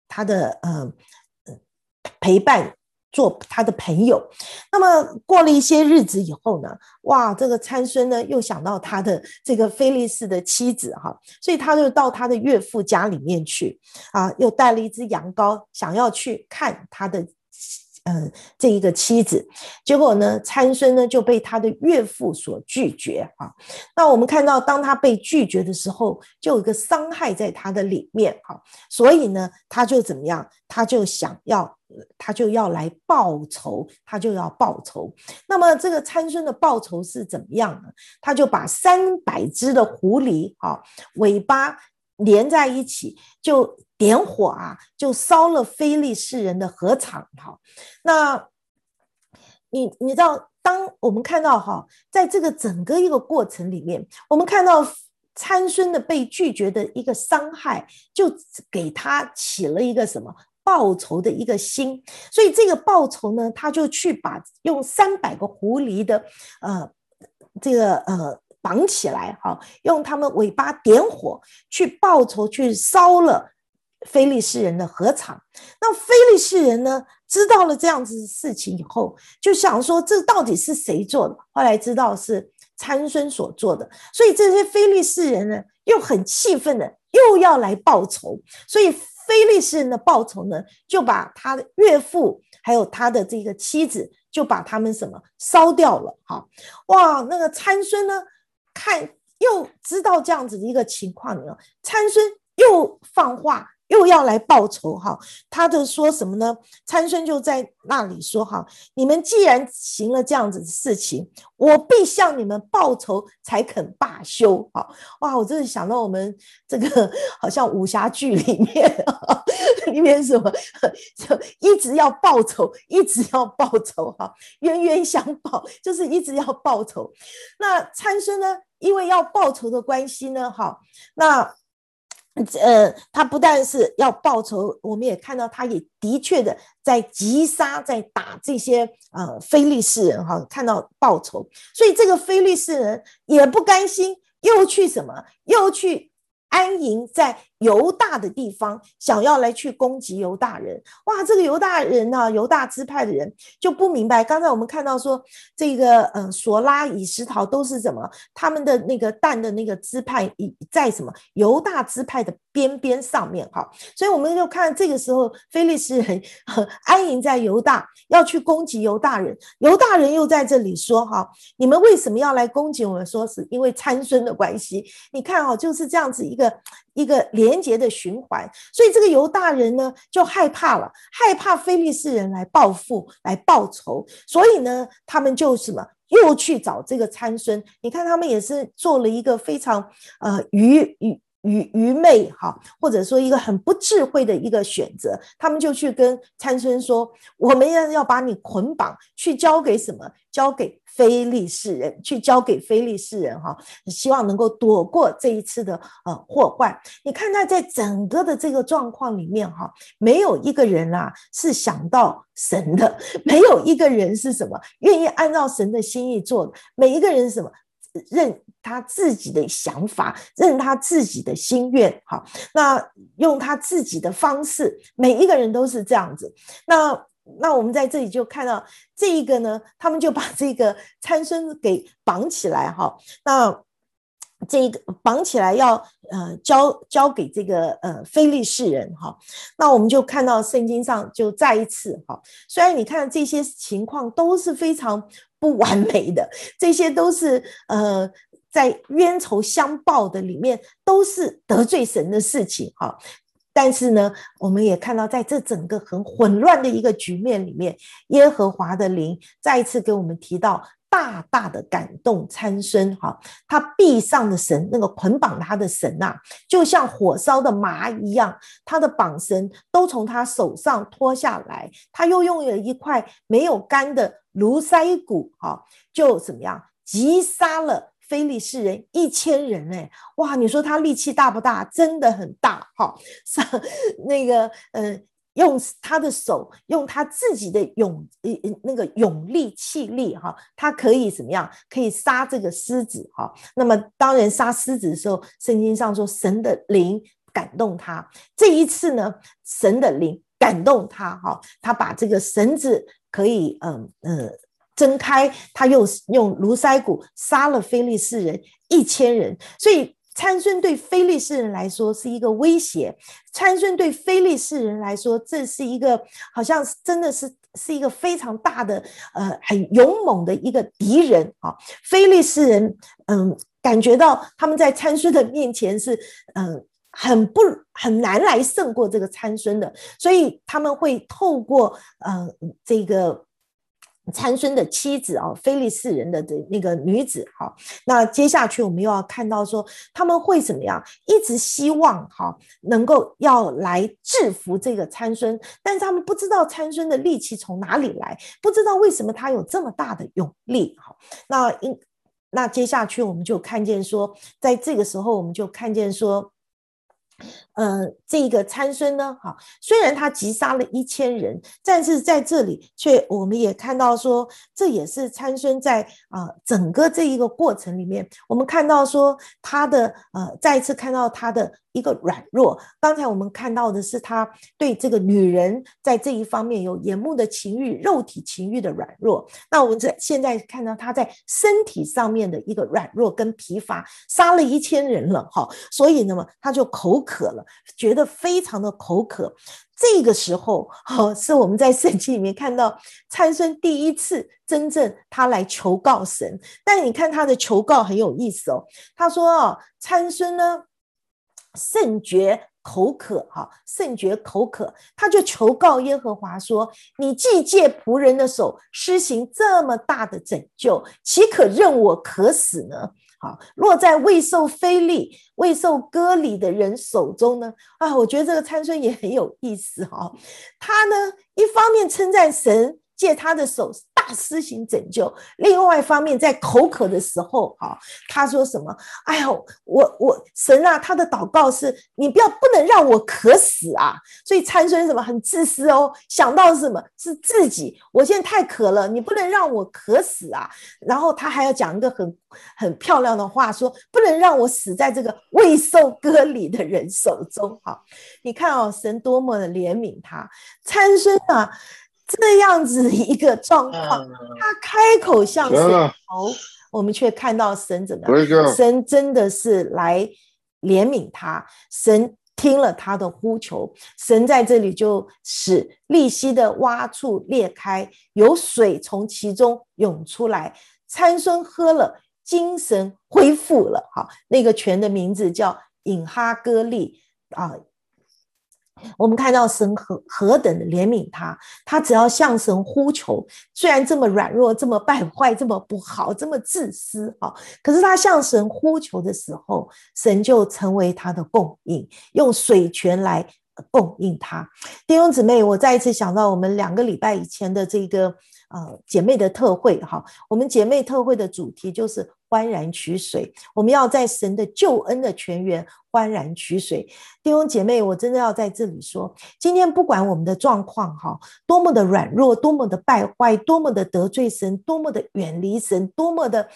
陪伴，做他的朋友。那么过了一些日子以后呢，哇，这个参孙呢又想到他的这个非利士的妻子所以他就到他的岳父家里面去又带了一只羊羔，想要去看他的这一个妻子。结果呢，参孙呢就被他的岳父所拒绝那我们看到当他被拒绝的时候，就有一个伤害在他的里面所以呢他就怎么样？他就要来报仇，他就要报仇。那么这个参孙的报仇是怎么样呢？他就把300只的狐狸尾巴连在一起，就点火就烧了非利士人的禾场那你知道，当我们看到在这个整个一个过程里面，我们看到参孙的被拒绝的一个伤害，就给他起了一个什么？报仇的一个心。所以这个报仇呢，他就去用300个狐狸的绑起来用他们尾巴点火去报仇，去烧了非利士人的禾场。那非利士人呢，知道了这样子的事情以后，就想说这到底是谁做的？后来知道是参孙所做的。所以这些非利士人呢，又很气愤的又要来报仇。所以非利士人的报仇呢，就把他的岳父还有他的这个妻子，就把他们什么烧掉了哇，那个参孙呢，又知道这样子的一个情况呢，参孙又放话，又要来报仇他就说什么呢？参孙就在那里说你们既然行了这样子的事情，我必向你们报仇，才肯罢休哇，我真的想到我们这个好像武侠剧里面什么就一直要报仇，一直要报仇冤冤相报，就是一直要报仇。那参孙呢，因为要报仇的关系呢那他不但是要报仇，我们也看到他也的确的在击杀，在打这些非利士人看到报仇。所以这个非利士人也不甘心，又去什么？又去安营在犹大的地方，想要来去攻击犹大人。哇，这个犹大人犹大支派的人就不明白。刚才我们看到说这个索拉以实陶都是什么？他们的那个但的那个支派在什么？犹大支派的边上面所以我们就看这个时候非利士人安营在犹大，要去攻击犹大人。犹大人又在这里说你们为什么要来攻击我们？说是因为参孙的关系。你看就是这样子一个连结的循环。所以这个犹大人呢就害怕了，害怕非利士人来报复，来报仇。所以呢他们就什么？又去找这个参孙。你看他们也是做了一个非常愚昧哈，或者说一个很不智慧的一个选择，他们就去跟参孙说，我们要把你捆绑去交给什么？交给非利士人，去交给非利士人哈，希望能够躲过这一次的祸患。你看他在整个的这个状况里面哈，没有一个人啊是想到神的，没有一个人是什么愿意按照神的心意做的，每一个人是什么？任他自己的想法，任他自己的心愿，好，那用他自己的方式，每一个人都是这样子。那我们在这里就看到这一个呢，他们就把这个参孙给绑起来哈，那这个绑起来要交给这个非利士人哈，那我们就看到圣经上就再一次哈，虽然你看这些情况都是非常不完美的，这些都是在冤仇相报的里面都是得罪神的事情哈。但是呢，我们也看到在这整个很混乱的一个局面里面，耶和华的灵再一次给我们提到大大的感动参孙哈，他臂上的绳，那个捆绑他的绳啊，就像火烧的麻一样，他的绑绳都从他手上脱下来，他又用了一块没有干的芦腮骨哈，就怎么样击杀了非利士人1000人哎，哇！你说他力气大不大？真的很大哈！那个用他的手，用他自己的那个勇力气力哈，他可以怎么样？可以杀这个狮子哈。那么当然杀狮子的时候，圣经上说神的灵感动他。这一次呢，神的灵感动他哈，他把这个绳子可以挣开，他又用芦腮骨杀了非利士人1000人，所以参孙对非利士人来说是一个威胁，参孙对非利士人来说，这是一个好像真的是一个非常大的很勇猛的一个敌人啊。非利士人感觉到他们在参孙的面前是很难来胜过这个参孙的，所以他们会透过这个参孙的妻子非利士人的那个女子那接下去我们又要看到说他们会怎么样，一直希望能够要来制服这个参孙，但是他们不知道参孙的力气从哪里来，不知道为什么他有这么大的勇力。那接下去我们就看见说，在这个时候我们就看见说这个参孙呢，虽然他击杀了1000人，但是在这里我们也看到说，这也是参孙在整个这一个过程里面，我们看到说他的再一次看到他的一个软弱。刚才我们看到的是他对这个女人在这一方面有眼目的情欲、肉体情欲的软弱，那我们现在看到他在身体上面的一个软弱跟疲乏，杀了1000人了所以呢他就口渴了，觉得非常的口渴。这个时候是我们在圣经里面看到参孙第一次真正他来求告神，但你看他的求告很有意思他说参孙呢甚觉口渴甚觉口渴，他就求告耶和华说，你既借仆人的手施行这么大的拯救，岂可任我渴死呢？落在未受非利、未受割礼的人手中呢？我觉得这个参孙也很有意思他呢一方面称赞神借他的手大施行拯救，另外一方面在口渴的时候他说什么？哎呀，我神啊，他的祷告是你不能让我渴死啊。所以参孙什么很自私想到什么是自己，我现在太渴了，你不能让我渴死啊。然后他还要讲一个很漂亮的话，说不能让我死在这个未受割礼的人手中你看神多么的怜悯他。参孙啊这样子一个状况，他开口向神求，我们却看到神怎么样？神真的是来怜悯他，神听了他的呼求，神在这里就使利希的洼处裂开，有水从其中涌出来，参孙喝了，精神恢复了那个泉的名字叫隐哈歌利我们看到神何等的怜悯他，他只要向神呼求，虽然这么软弱，这么败坏，这么不好，这么自私，可是他向神呼求的时候，神就成为他的供应，用水泉来供应他。弟兄姊妹，我再一次想到我们2个礼拜以前的这个姐妹的特会，我们姐妹特会的主题就是欢然取水，我们要在神的救恩的泉源欢然取水。弟兄姐妹，我真的要在这里说，今天不管我们的状况多么的软弱，多么的败坏，多么的得罪神，多么的远离神，多么的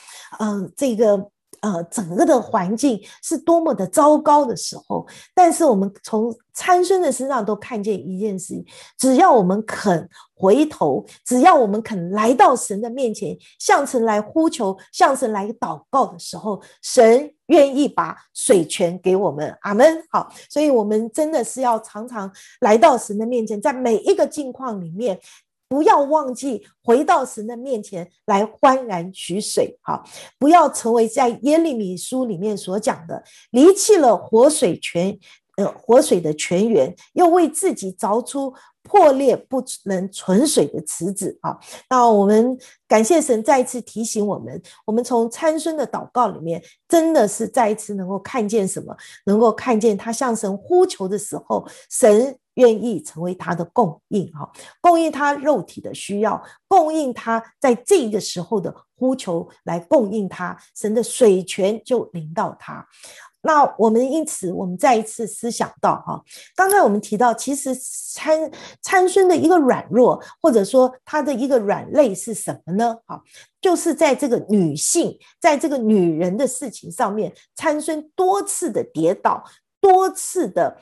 整个的环境是多么的糟糕的时候，但是我们从参孙的身上都看见一件事情，只要我们肯回头，只要我们肯来到神的面前，向神来呼求，向神来祷告的时候，神愿意把水泉给我们。阿们。好，所以我们真的是要常常来到神的面前，在每一个境况里面不要忘记回到神的面前来欢然取水，不要成为在耶利米书里面所讲的离弃了活水的泉源，又为自己凿出破裂不能存水的池子。那我们感谢神再一次提醒我们，我们从参孙的祷告里面真的是再一次能够看见什么，能够看见他向神呼求的时候，神愿意成为他的供应，供应他肉体的需要，供应他在这个时候的呼求，来供应他，神的水泉就临到他。那我们因此我们再一次思想到刚才我们提到其实参孙的一个软弱，或者说他的一个软肋是什么呢？就是在这个女性，在这个女人的事情上面，参孙多次的跌倒，多次的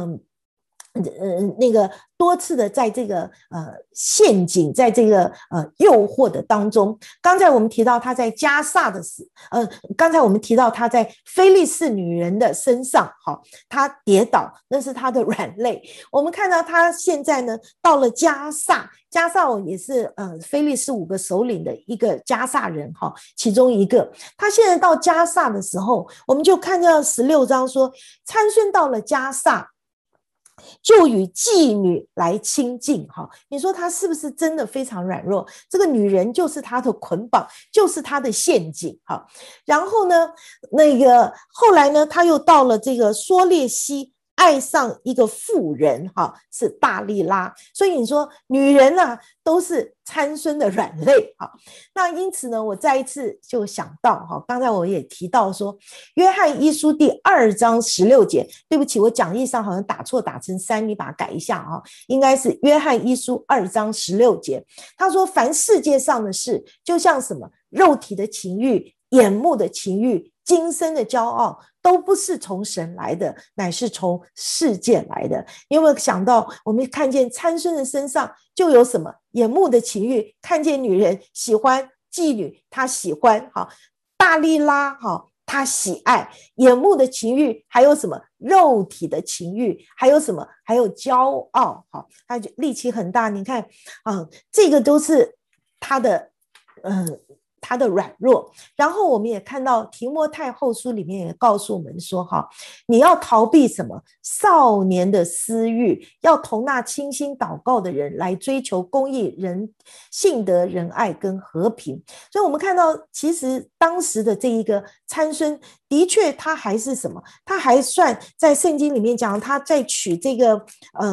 多次的在这个陷阱，在这个诱惑的当中。刚才我们提到他在加萨的刚才我们提到他在非利士女人的身上，他跌倒，那是他的软肋。我们看到他现在呢到了加萨也是非利士5个首领的一个加萨人其中一个。他现在到加萨的时候，我们就看到16章说，参孙到了加萨，就与妓女来亲近。你说他是不是真的非常软弱？这个女人就是他的捆绑，就是他的陷阱。然后呢，后来呢，他又到了这个梭列西，爱上一个妇人，是大利拉。所以你说女人都是参孙的软肋。那因此呢，我再一次就想到刚才我也提到说，约翰一书第2章16节，对不起，我讲义上好像打错，打成3，你把它改一下应该是约翰一书2章16节。他说凡世界上的事，就像什么肉体的情欲、眼目的情欲、今生的骄傲，都不是从神来的，乃是从世界来的。你有没有想到，我们看见参孙的身上就有什么眼目的情欲，看见女人喜欢，妓女他喜欢，大利拉他喜爱，眼目的情欲，还有什么肉体的情欲，还有什么，还有骄傲，他就力气很大。你看这个都是他的软弱。然后我们也看到提摩太后书里面也告诉我们说你要逃避什么少年的私欲，要同那倾心祷告的人来追求公义、信德、仁爱跟和平。所以我们看到其实当时的这一个参孙，的确他还是什么，他还算在圣经里面讲，他在娶这个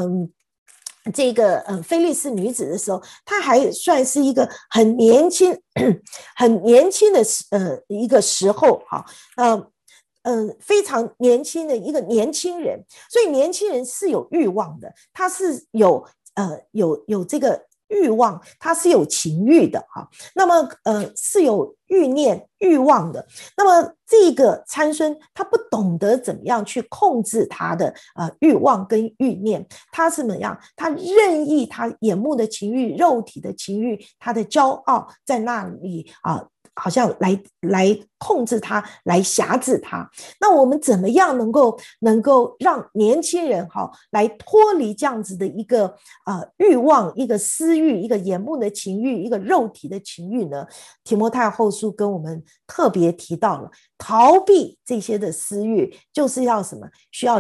非利士女子的时候，她还算是一个很年轻的一个时候非常年轻的一个年轻人。所以年轻人是有欲望的，他是有这个欲望，他是有情欲的那么是有欲念欲望的。那么这个参孙他不懂得怎么样去控制他的欲望跟欲念，他是怎么样？他任意他眼目的情欲、肉体的情欲，他的骄傲在那里好像来控制他，来辖制他。那我们怎么样能够让年轻人来脱离这样子的一个欲望、一个私欲、一个眼目的情欲、一个肉体的情欲呢？提摩太后书跟我们特别提到了，逃避这些的私欲，就是要什么？需要有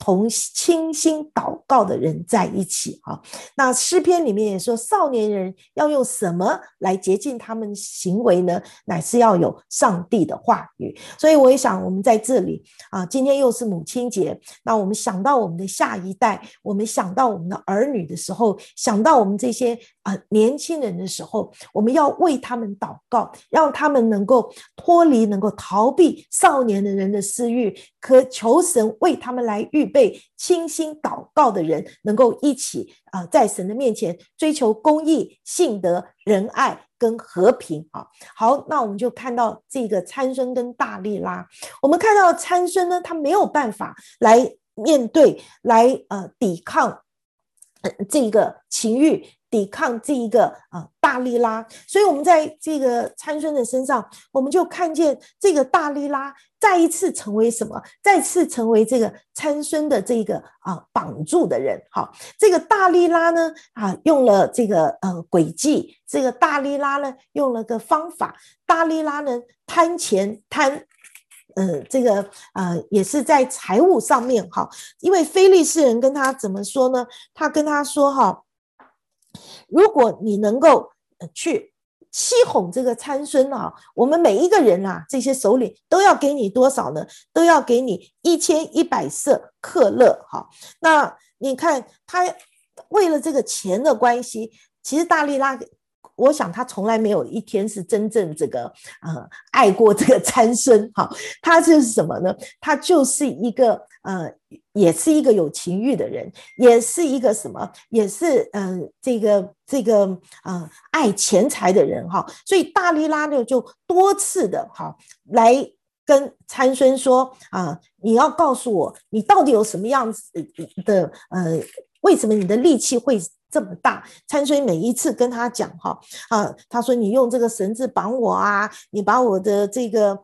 同倾心祷告的人在一起啊。那诗篇里面也说，少年人要用什么来洁净他们行为呢？乃是要有上帝的话语。所以我也想我们在这里啊，今天又是母亲节，那我们想到我们的下一代，我们想到我们的儿女的时候，想到我们这些年轻人的时候，我们要为他们祷告，让他们能够脱离，能够逃避少年的人的私欲，可求神为他们来预备倾心祷告的人，能够一起在神的面前追求公义、信德、仁爱跟和平啊。好，那我们就看到这个参孙跟大利拉，我们看到参孙呢，他没有办法来面对，来抵抗这个情欲，抵抗这一个大利拉。所以我们在这个参孙的身上，我们就看见这个大利拉再一次成为什么？再次成为这个参孙的这个绑住的人。好，这个大利拉呢用了这个诡计，这个大利拉呢用了个方法，大利拉呢贪钱贪。这个也是在财务上面哈，因为非利士人跟他怎么说呢？他跟他说哈，如果你能够去欺哄这个参孙啊，我们每一个人啊，这些首领都要给你多少呢？都要给你1100舍克勒哈。那你看他为了这个钱的关系，其实大利拉，我想他从来没有一天是真正这个爱过这个参孙哈。他就是什么呢？他就是一个也是一个有情欲的人，也是一个什么？也是这个爱钱财的人哈。所以大利拉就多次的哈来跟参孙说你要告诉我你到底有什么样子的为什么你的力气会这么大？参孙每一次跟他讲他说你用这个绳子绑我啊，你把我的这个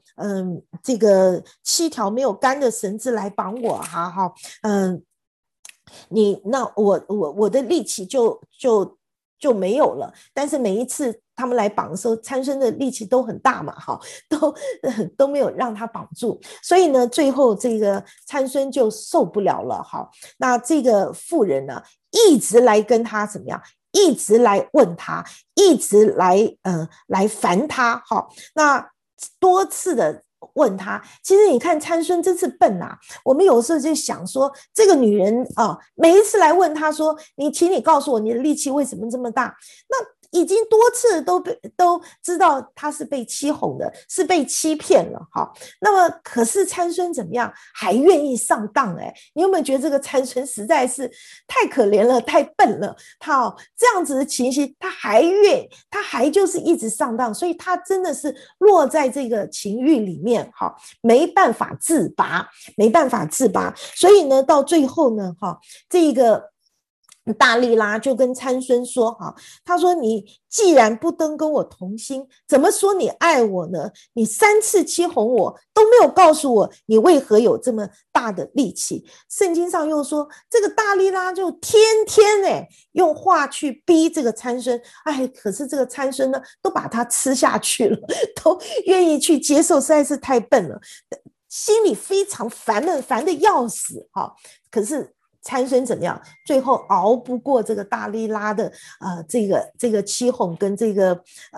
7条没有杆的绳子来绑我你那我的力气就没有了。但是每一次他们来绑的时候，参孙的力气都很大嘛都没有让他绑住。所以呢，最后这个参孙就受不了了那这个妇人呢一直来跟他怎么样，一直来问他，一直来烦他那多次的问他。其实你看参孙这次笨我们有时候就想说，这个女人每一次来问他说，请你告诉我你的力气为什么这么大，那已经多次都知道他是被欺哄的，是被欺骗了那么可是参孙怎么样，还愿意上当你有没有觉得这个参孙实在是太可怜了，太笨了？他这样子的情形，他还就是一直上当，所以他真的是落在这个情欲里面没办法自拔。所以呢，到最后呢这个大利拉就跟参孙说他说你既然不登跟我同心，怎么说你爱我呢？你3次欺哄我都没有告诉我你为何有这么大的力气。圣经上又说这个大利拉就天天用话去逼这个参孙，可是这个参孙呢都把他吃下去了，都愿意去接受，实在是太笨了，心里非常烦闷，烦得要死可是参孙怎么样？最后熬不过这个大利拉的这个欺哄跟这个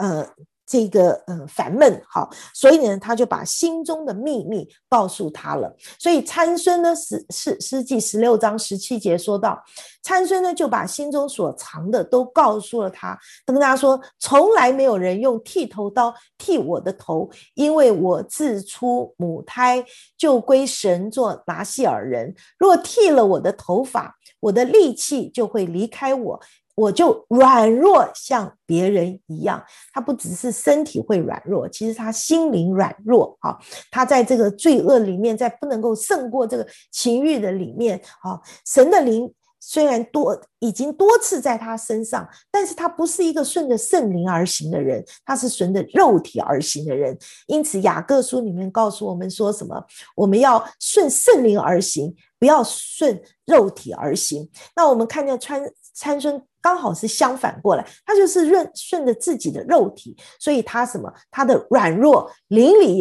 烦闷所以呢他就把心中的秘密告诉他了。所以参孙呢诗记16章17节说到，参孙呢就把心中所藏的都告诉了他，跟他说从来没有人用剃头刀剃我的头，因为我自出母胎就归神做拿细耳人，若剃了我的头发，我的力气就会离开我，我就软弱像别人一样。他不只是身体会软弱，其实他心灵软弱他在这个罪恶里面，在不能够胜过这个情欲的里面神的灵虽然已经多次在他身上，但是他不是一个顺着圣灵而行的人，他是顺着肉体而行的人。因此雅各书里面告诉我们说什么？我们要顺圣灵而行，不要顺肉体而行。那我们看见参孙刚好是相反过来，他就是顺着自己的肉体，所以他什么？他的软弱，灵里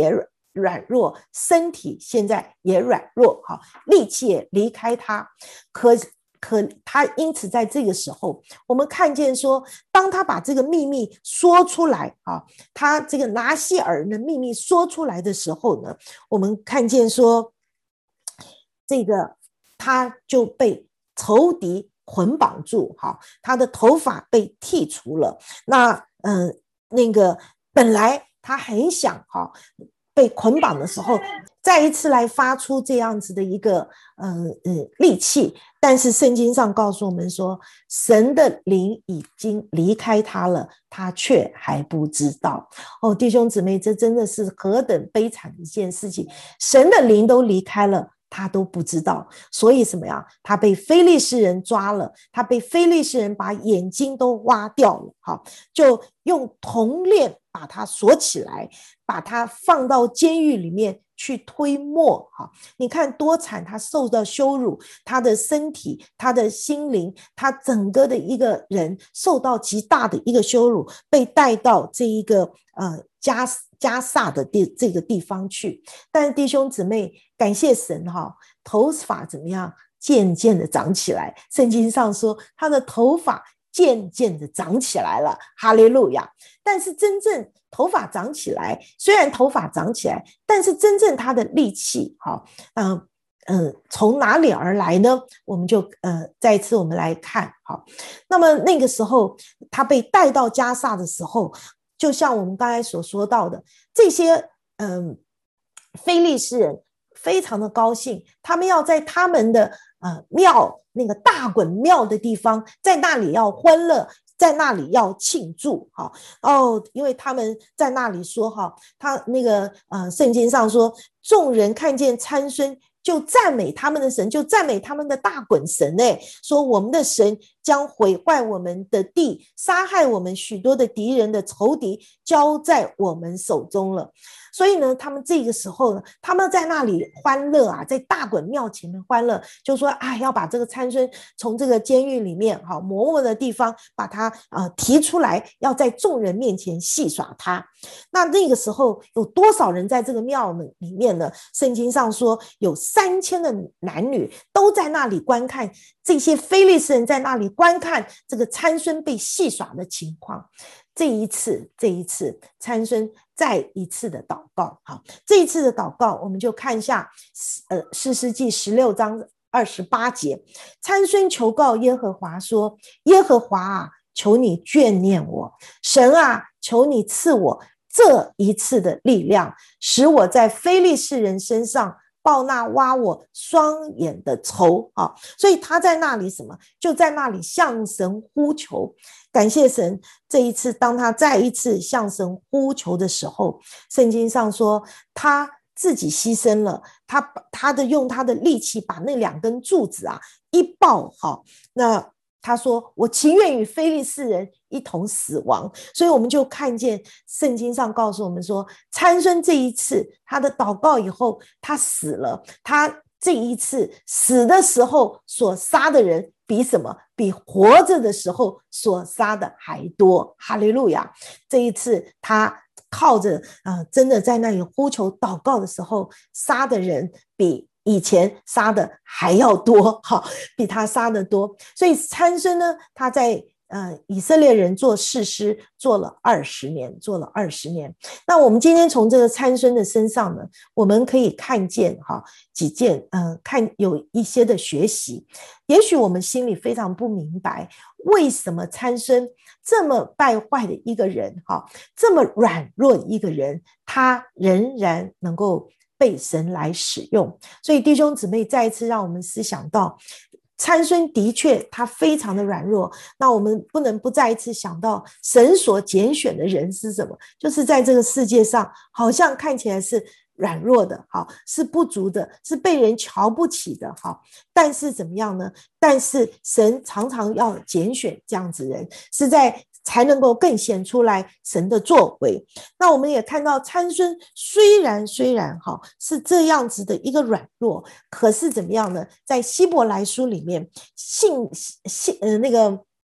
软弱，身体现在也软弱，力气也离开他。可他因此在这个时候，我们看见说，当他把这个秘密说出来他这个拿西尔的秘密说出来的时候呢，我们看见说，这个他就被仇敌捆绑住，他的头发被剔除了。那个本来他很想被捆绑的时候，再一次来发出这样子的一个力气，但是圣经上告诉我们说，神的灵已经离开他了，他却还不知道。弟兄姊妹，这真的是何等悲惨的一件事情，神的灵都离开了，他都不知道。所以什么呀？他被非利士人抓了，他被非利士人把眼睛都挖掉了，就用铜链把他锁起来，把他放到监狱里面去推磨。你看多惨，他受到羞辱，他的身体，他的心灵，他整个的一个人受到极大的一个羞辱，被带到这一个加萨的这个地方去。但是弟兄姊妹，感谢神头发怎么样？渐渐的长起来。圣经上说他的头发渐渐的长起来了，哈利路亚。但是真正头发长起来，虽然头发长起来，但是真正他的力气从哪里而来呢？我们就再一次我们来看。那么那个时候他被带到加萨的时候，就像我们刚才所说到的，这些非利士人非常的高兴，他们要在他们的庙，那个大衮庙的地方，在那里要欢乐，在那里要庆祝。因为他们在那里说他那个圣经上说，众人看见参孙就赞美他们的神，就赞美他们的大衮神，说我们的神将毁坏我们的地，杀害我们许多的敌人的仇敌，交在我们手中了。所以呢，他们这个时候呢，他们在那里欢乐在大衮庙前面欢乐，就说要把这个参孙从这个监狱里面磨磨的地方把他提出来，要在众人面前戏耍他。那个时候有多少人在这个庙里面呢？圣经上说有3000的男女都在那里观看，这些非利士人在那里观看这个参孙被戏耍的情况。这一次参孙再一次的祷告。这一次的祷告我们就看一下士师记16章28节，参孙求告耶和华说，耶和华求你眷念我，神求你赐我这一次的力量，使我在非利士人身上报那挖我双眼的仇。所以他在那里什么？就在那里向神呼求。感谢神，这一次当他再一次向神呼求的时候，圣经上说他自己牺牲了，他用他的力气把那2根柱子一抱。那他说我情愿与非利士人一同死亡。所以我们就看见圣经上告诉我们说，参孙这一次他的祷告以后他死了，他这一次死的时候所杀的人比什么？比活着的时候所杀的还多。哈利路亚。这一次他靠着真的在那里呼求祷告的时候，杀的人比以前杀的还要多，比他杀的多。所以参孙呢，他在以色列人做士师做了20年。那我们今天从这个参孙的身上呢，我们可以看见几件看有一些的学习。也许我们心里非常不明白，为什么参孙这么败坏的一个人这么软弱的一个人，他仍然能够被神来使用。所以弟兄姊妹，再一次让我们思想到，参孙的确他非常的软弱，那我们不能不再一次想到神所拣选的人是什么，就是在这个世界上好像看起来是软弱的是不足的，是被人瞧不起的但是怎么样呢？但是神常常要拣选这样子人，是在才能够更显出来神的作为。那我们也看到参孙虽然是这样子的一个软弱，可是怎么样呢？在希伯来书里面那个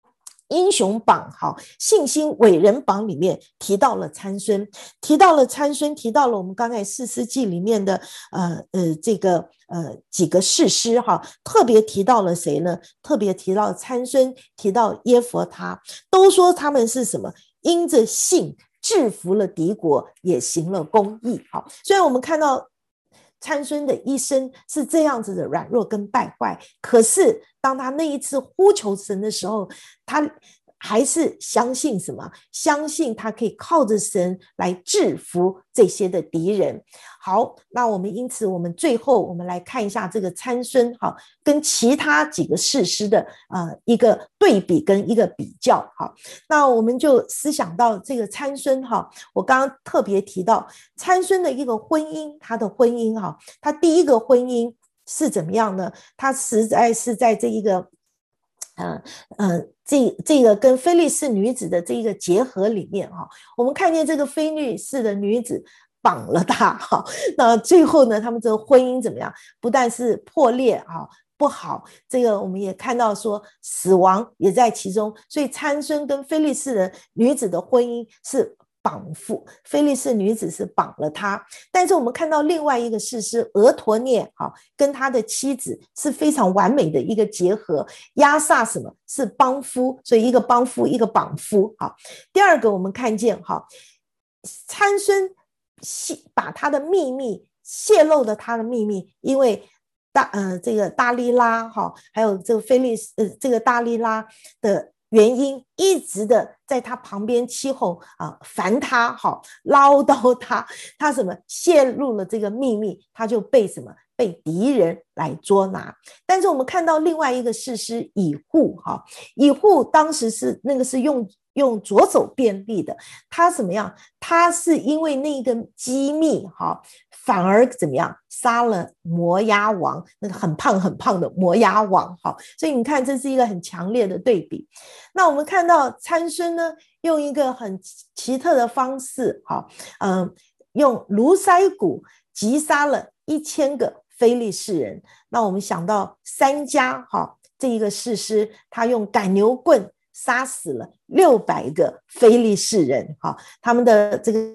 英雄榜好，信心伟人榜里面提到了参孙，提到了我们刚才士师记里面的几个士师哈，特别提到了谁呢？特别提到参孙，提到耶弗他，都说他们是什么？因着信制服了敌国，也行了公义。好，虽然我们看到参孙的一生是这样子的软弱跟败坏，可是当他那一次呼求神的时候，他还是相信什么？相信他可以靠着神来制服这些的敌人。好，那我们因此我们最后我们来看一下这个参孙好，跟其他几个士师的一个对比跟一个比较。好，那我们就思想到这个参孙哈，我刚刚特别提到参孙的一个婚姻，他的婚姻哈，他第一个婚姻是怎么样呢？他实在是在这一个这个跟非利士女子的这个结合里面哈，我们看见这个非利士的女子绑了他哈，那最后呢，他们这个婚姻怎么样？不但是破裂啊，不好，这个我们也看到说死亡也在其中，所以参孙跟非利士的女子的婚姻是绑缚，非利士女子是绑了他。但是我们看到另外一个士师俄陀涅跟他的妻子是非常完美的一个结合。亚萨什么是帮夫，所以一个帮夫一个绑夫。第二个我们看见参孙把他的秘密泄露了，他的秘密，因为这个大利拉还有这个这个大利拉的原因，一直的在他旁边欺哄烦他唠叨他什么泄露了这个秘密，他就被什么被敌人来捉拿。但是我们看到另外一个士师以户以户当时是用左手便利的，他怎么样？他是因为那个机密反而怎么样？杀了摩押王，那个很胖很胖的摩押王所以你看这是一个很强烈的对比。那我们看到参孙呢，用一个很奇特的方式用卢塞谷击杀了1000个非利士人。那我们想到三家这一个士师，他用赶牛棍杀死了600个非利士人他们的这个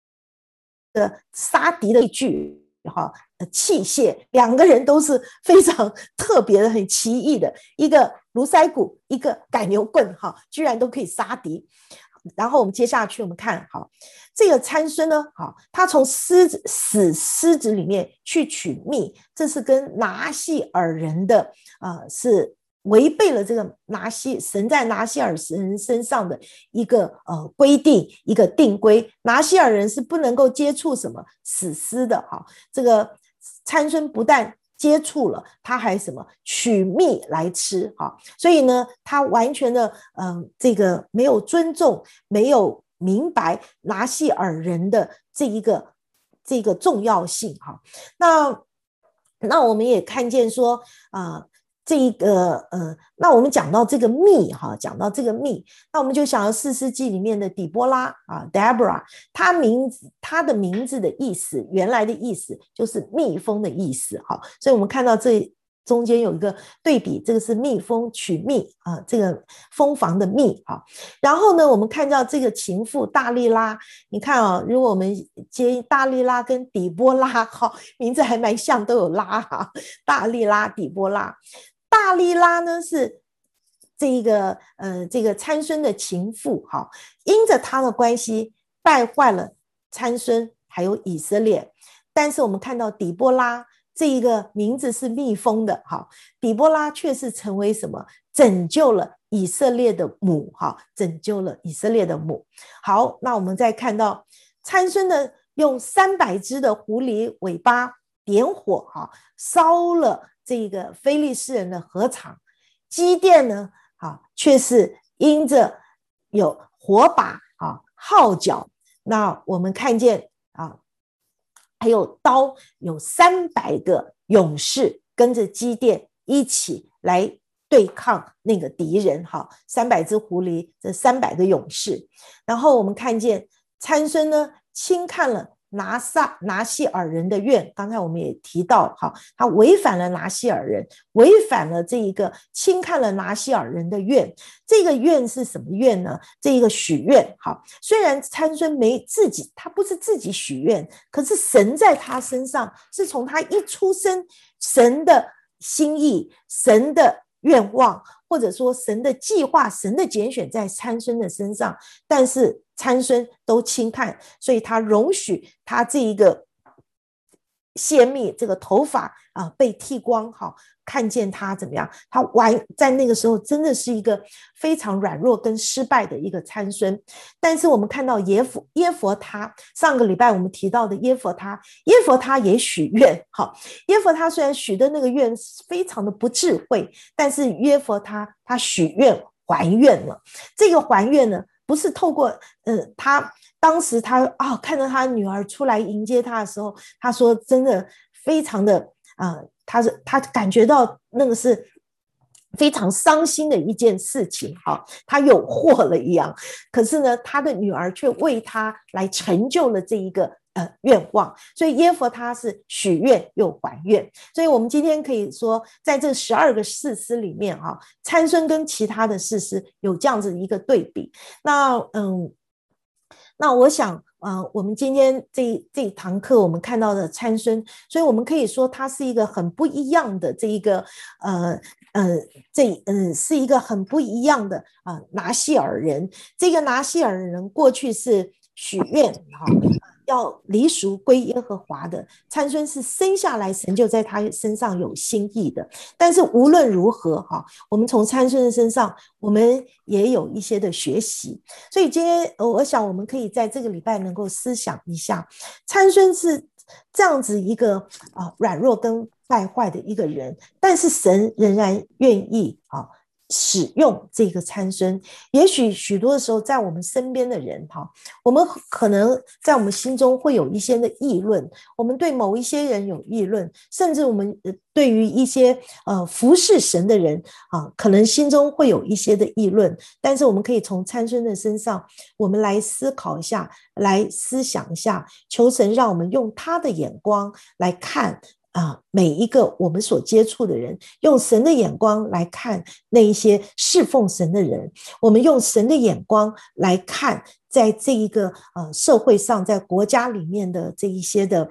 杀敌的器械，两个人都是非常特别的很奇异的，一个卢塞谷，一个赶牛棍居然都可以杀敌。然后我们接下去我们看这个参孙呢他从死狮子里面去取蜜，这是跟拿细尔人的是违背了这个神在拿细尔人身上的一个规定，一个定规。拿细尔人是不能够接触什么死狮的这个参孙不但接触了，他还什么取蜜来吃所以呢，他完全的这个没有尊重，没有明白拿细尔人的这个重要性那我们也看见说这个那我们讲到这个蜜讲到这个蜜，那我们就想到士师记里面的底波拉Deborah， 她的名字的意思，原来的意思就是蜜蜂的意思所以我们看到这中间有一个对比，这个是蜜蜂取蜜这个蜂房的蜜然后呢，我们看到这个情妇大利拉，你看如果我们接大利拉跟底波拉名字还蛮像，都有拉大利拉底波拉。大利拉呢是这个参孙的情妇因着他的关系败坏了参孙还有以色列。但是我们看到底波拉这一个名字是蜜蜂的底波拉却是成为什么？拯救了以色列的母拯救了以色列的母。好，那我们再看到参孙呢用300只的狐狸尾巴点火烧了这个非利士人的禾场。基甸呢却是因着有火把号角，那我们看见还有刀，有300个勇士跟着基甸一起来对抗那个敌人300只狐狸，这300个勇士。然后我们看见参孙呢轻看了拿细尔人的愿，刚才我们也提到，好，他违反了拿细尔人，违反了这一个轻看了拿细尔人的愿。这个愿是什么愿呢？这一个许愿，好，虽然参孙他不是自己许愿，可是神在他身上，是从他一出生，神的心意，神的愿望，或者说神的计划，神的拣选在参孙的身上，但是参孙都轻看，所以他容许他这一个泄密，这个头发被剃光，好，看见他怎么样？他在那个时候真的是一个非常软弱跟失败的一个参孙。但是我们看到耶弗他，上个礼拜我们提到的耶弗他也许愿，好，耶弗他虽然许的那个愿非常的不智慧，但是耶弗他许愿还愿了。这个还愿呢，不是透过他当时看到他女儿出来迎接他的时候，他说真的非常的他感觉到那个是非常伤心的一件事情，他有祸了一样。可是呢，他的女儿却为他来成就了这一个愿望，所以耶弗他是许愿又还愿。所以我们今天可以说，在这12个士师里面参孙跟其他的士师有这样子一个对比。那我想我们今天这一堂课我们看到的参孙，所以我们可以说他是一个很不一样的这一个是一个很不一样的拿细尔人。这个拿细尔人过去是许愿要离俗归耶和华的，参孙是生下来神就在他身上有心意的。但是无论如何我们从参孙的身上我们也有一些的学习。所以今天我想我们可以在这个礼拜能够思想一下，参孙是这样子一个软弱跟败坏的一个人，但是神仍然愿意使用这个参孙。也许许多的时候在我们身边的人我们可能在我们心中会有一些的议论，我们对某一些人有议论，甚至我们对于一些服侍神的人可能心中会有一些的议论。但是我们可以从参孙的身上我们来思考一下，来思想一下，求神让我们用他的眼光来看每一个我们所接触的人，用神的眼光来看那一些侍奉神的人，我们用神的眼光来看在这一个社会上，在国家里面的这一些的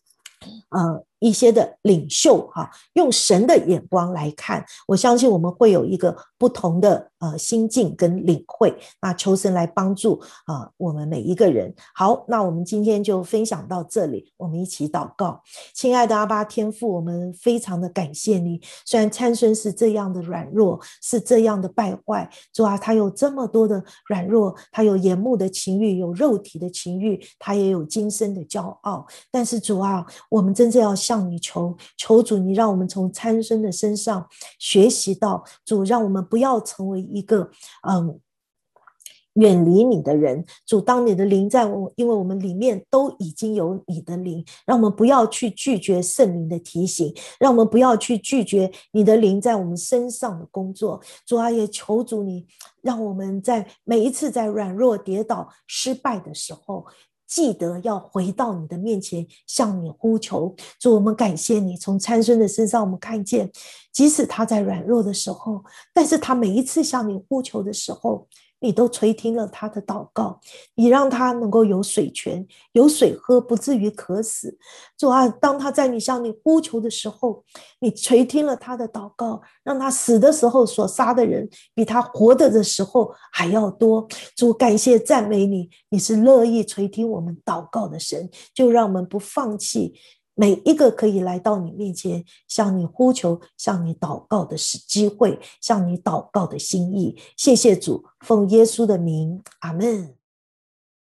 领袖用神的眼光来看，我相信我们会有一个不同的心境跟领会。那求神来帮助我们每一个人。好，那我们今天就分享到这里，我们一起祷告。亲爱的阿爸天父，我们非常的感谢你，虽然参孙是这样的软弱，是这样的败坏，主他有这么多的软弱，他有眼目的情欲，有肉体的情欲，他也有今生的骄傲。但是主我们真正要向你求主，你让我们从参孙的身上学习到，主让我们不要成为一个远离你的人。主，当你的灵在因为我们里面都已经有你的灵，让我们不要去拒绝圣灵的提醒，让我们不要去拒绝你的灵在我们身上的工作。主也求主你让我们在每一次在软弱跌倒失败的时候，记得要回到你的面前向你呼求。主，我们感谢你，从参孙的身上我们看见，即使他在软弱的时候，但是他每一次向你呼求的时候，你都垂听了他的祷告，你让他能够有水泉，有水喝，不至于渴死。主当他在你向你呼求的时候，你垂听了他的祷告，让他死的时候所杀的人比他活着的时候还要多。主，感谢赞美你，你是乐意垂听我们祷告的神，就让我们不放弃每一个可以来到你面前向你呼求向你祷告的机会，向你祷告的心意。谢谢主，奉耶稣的名，阿们。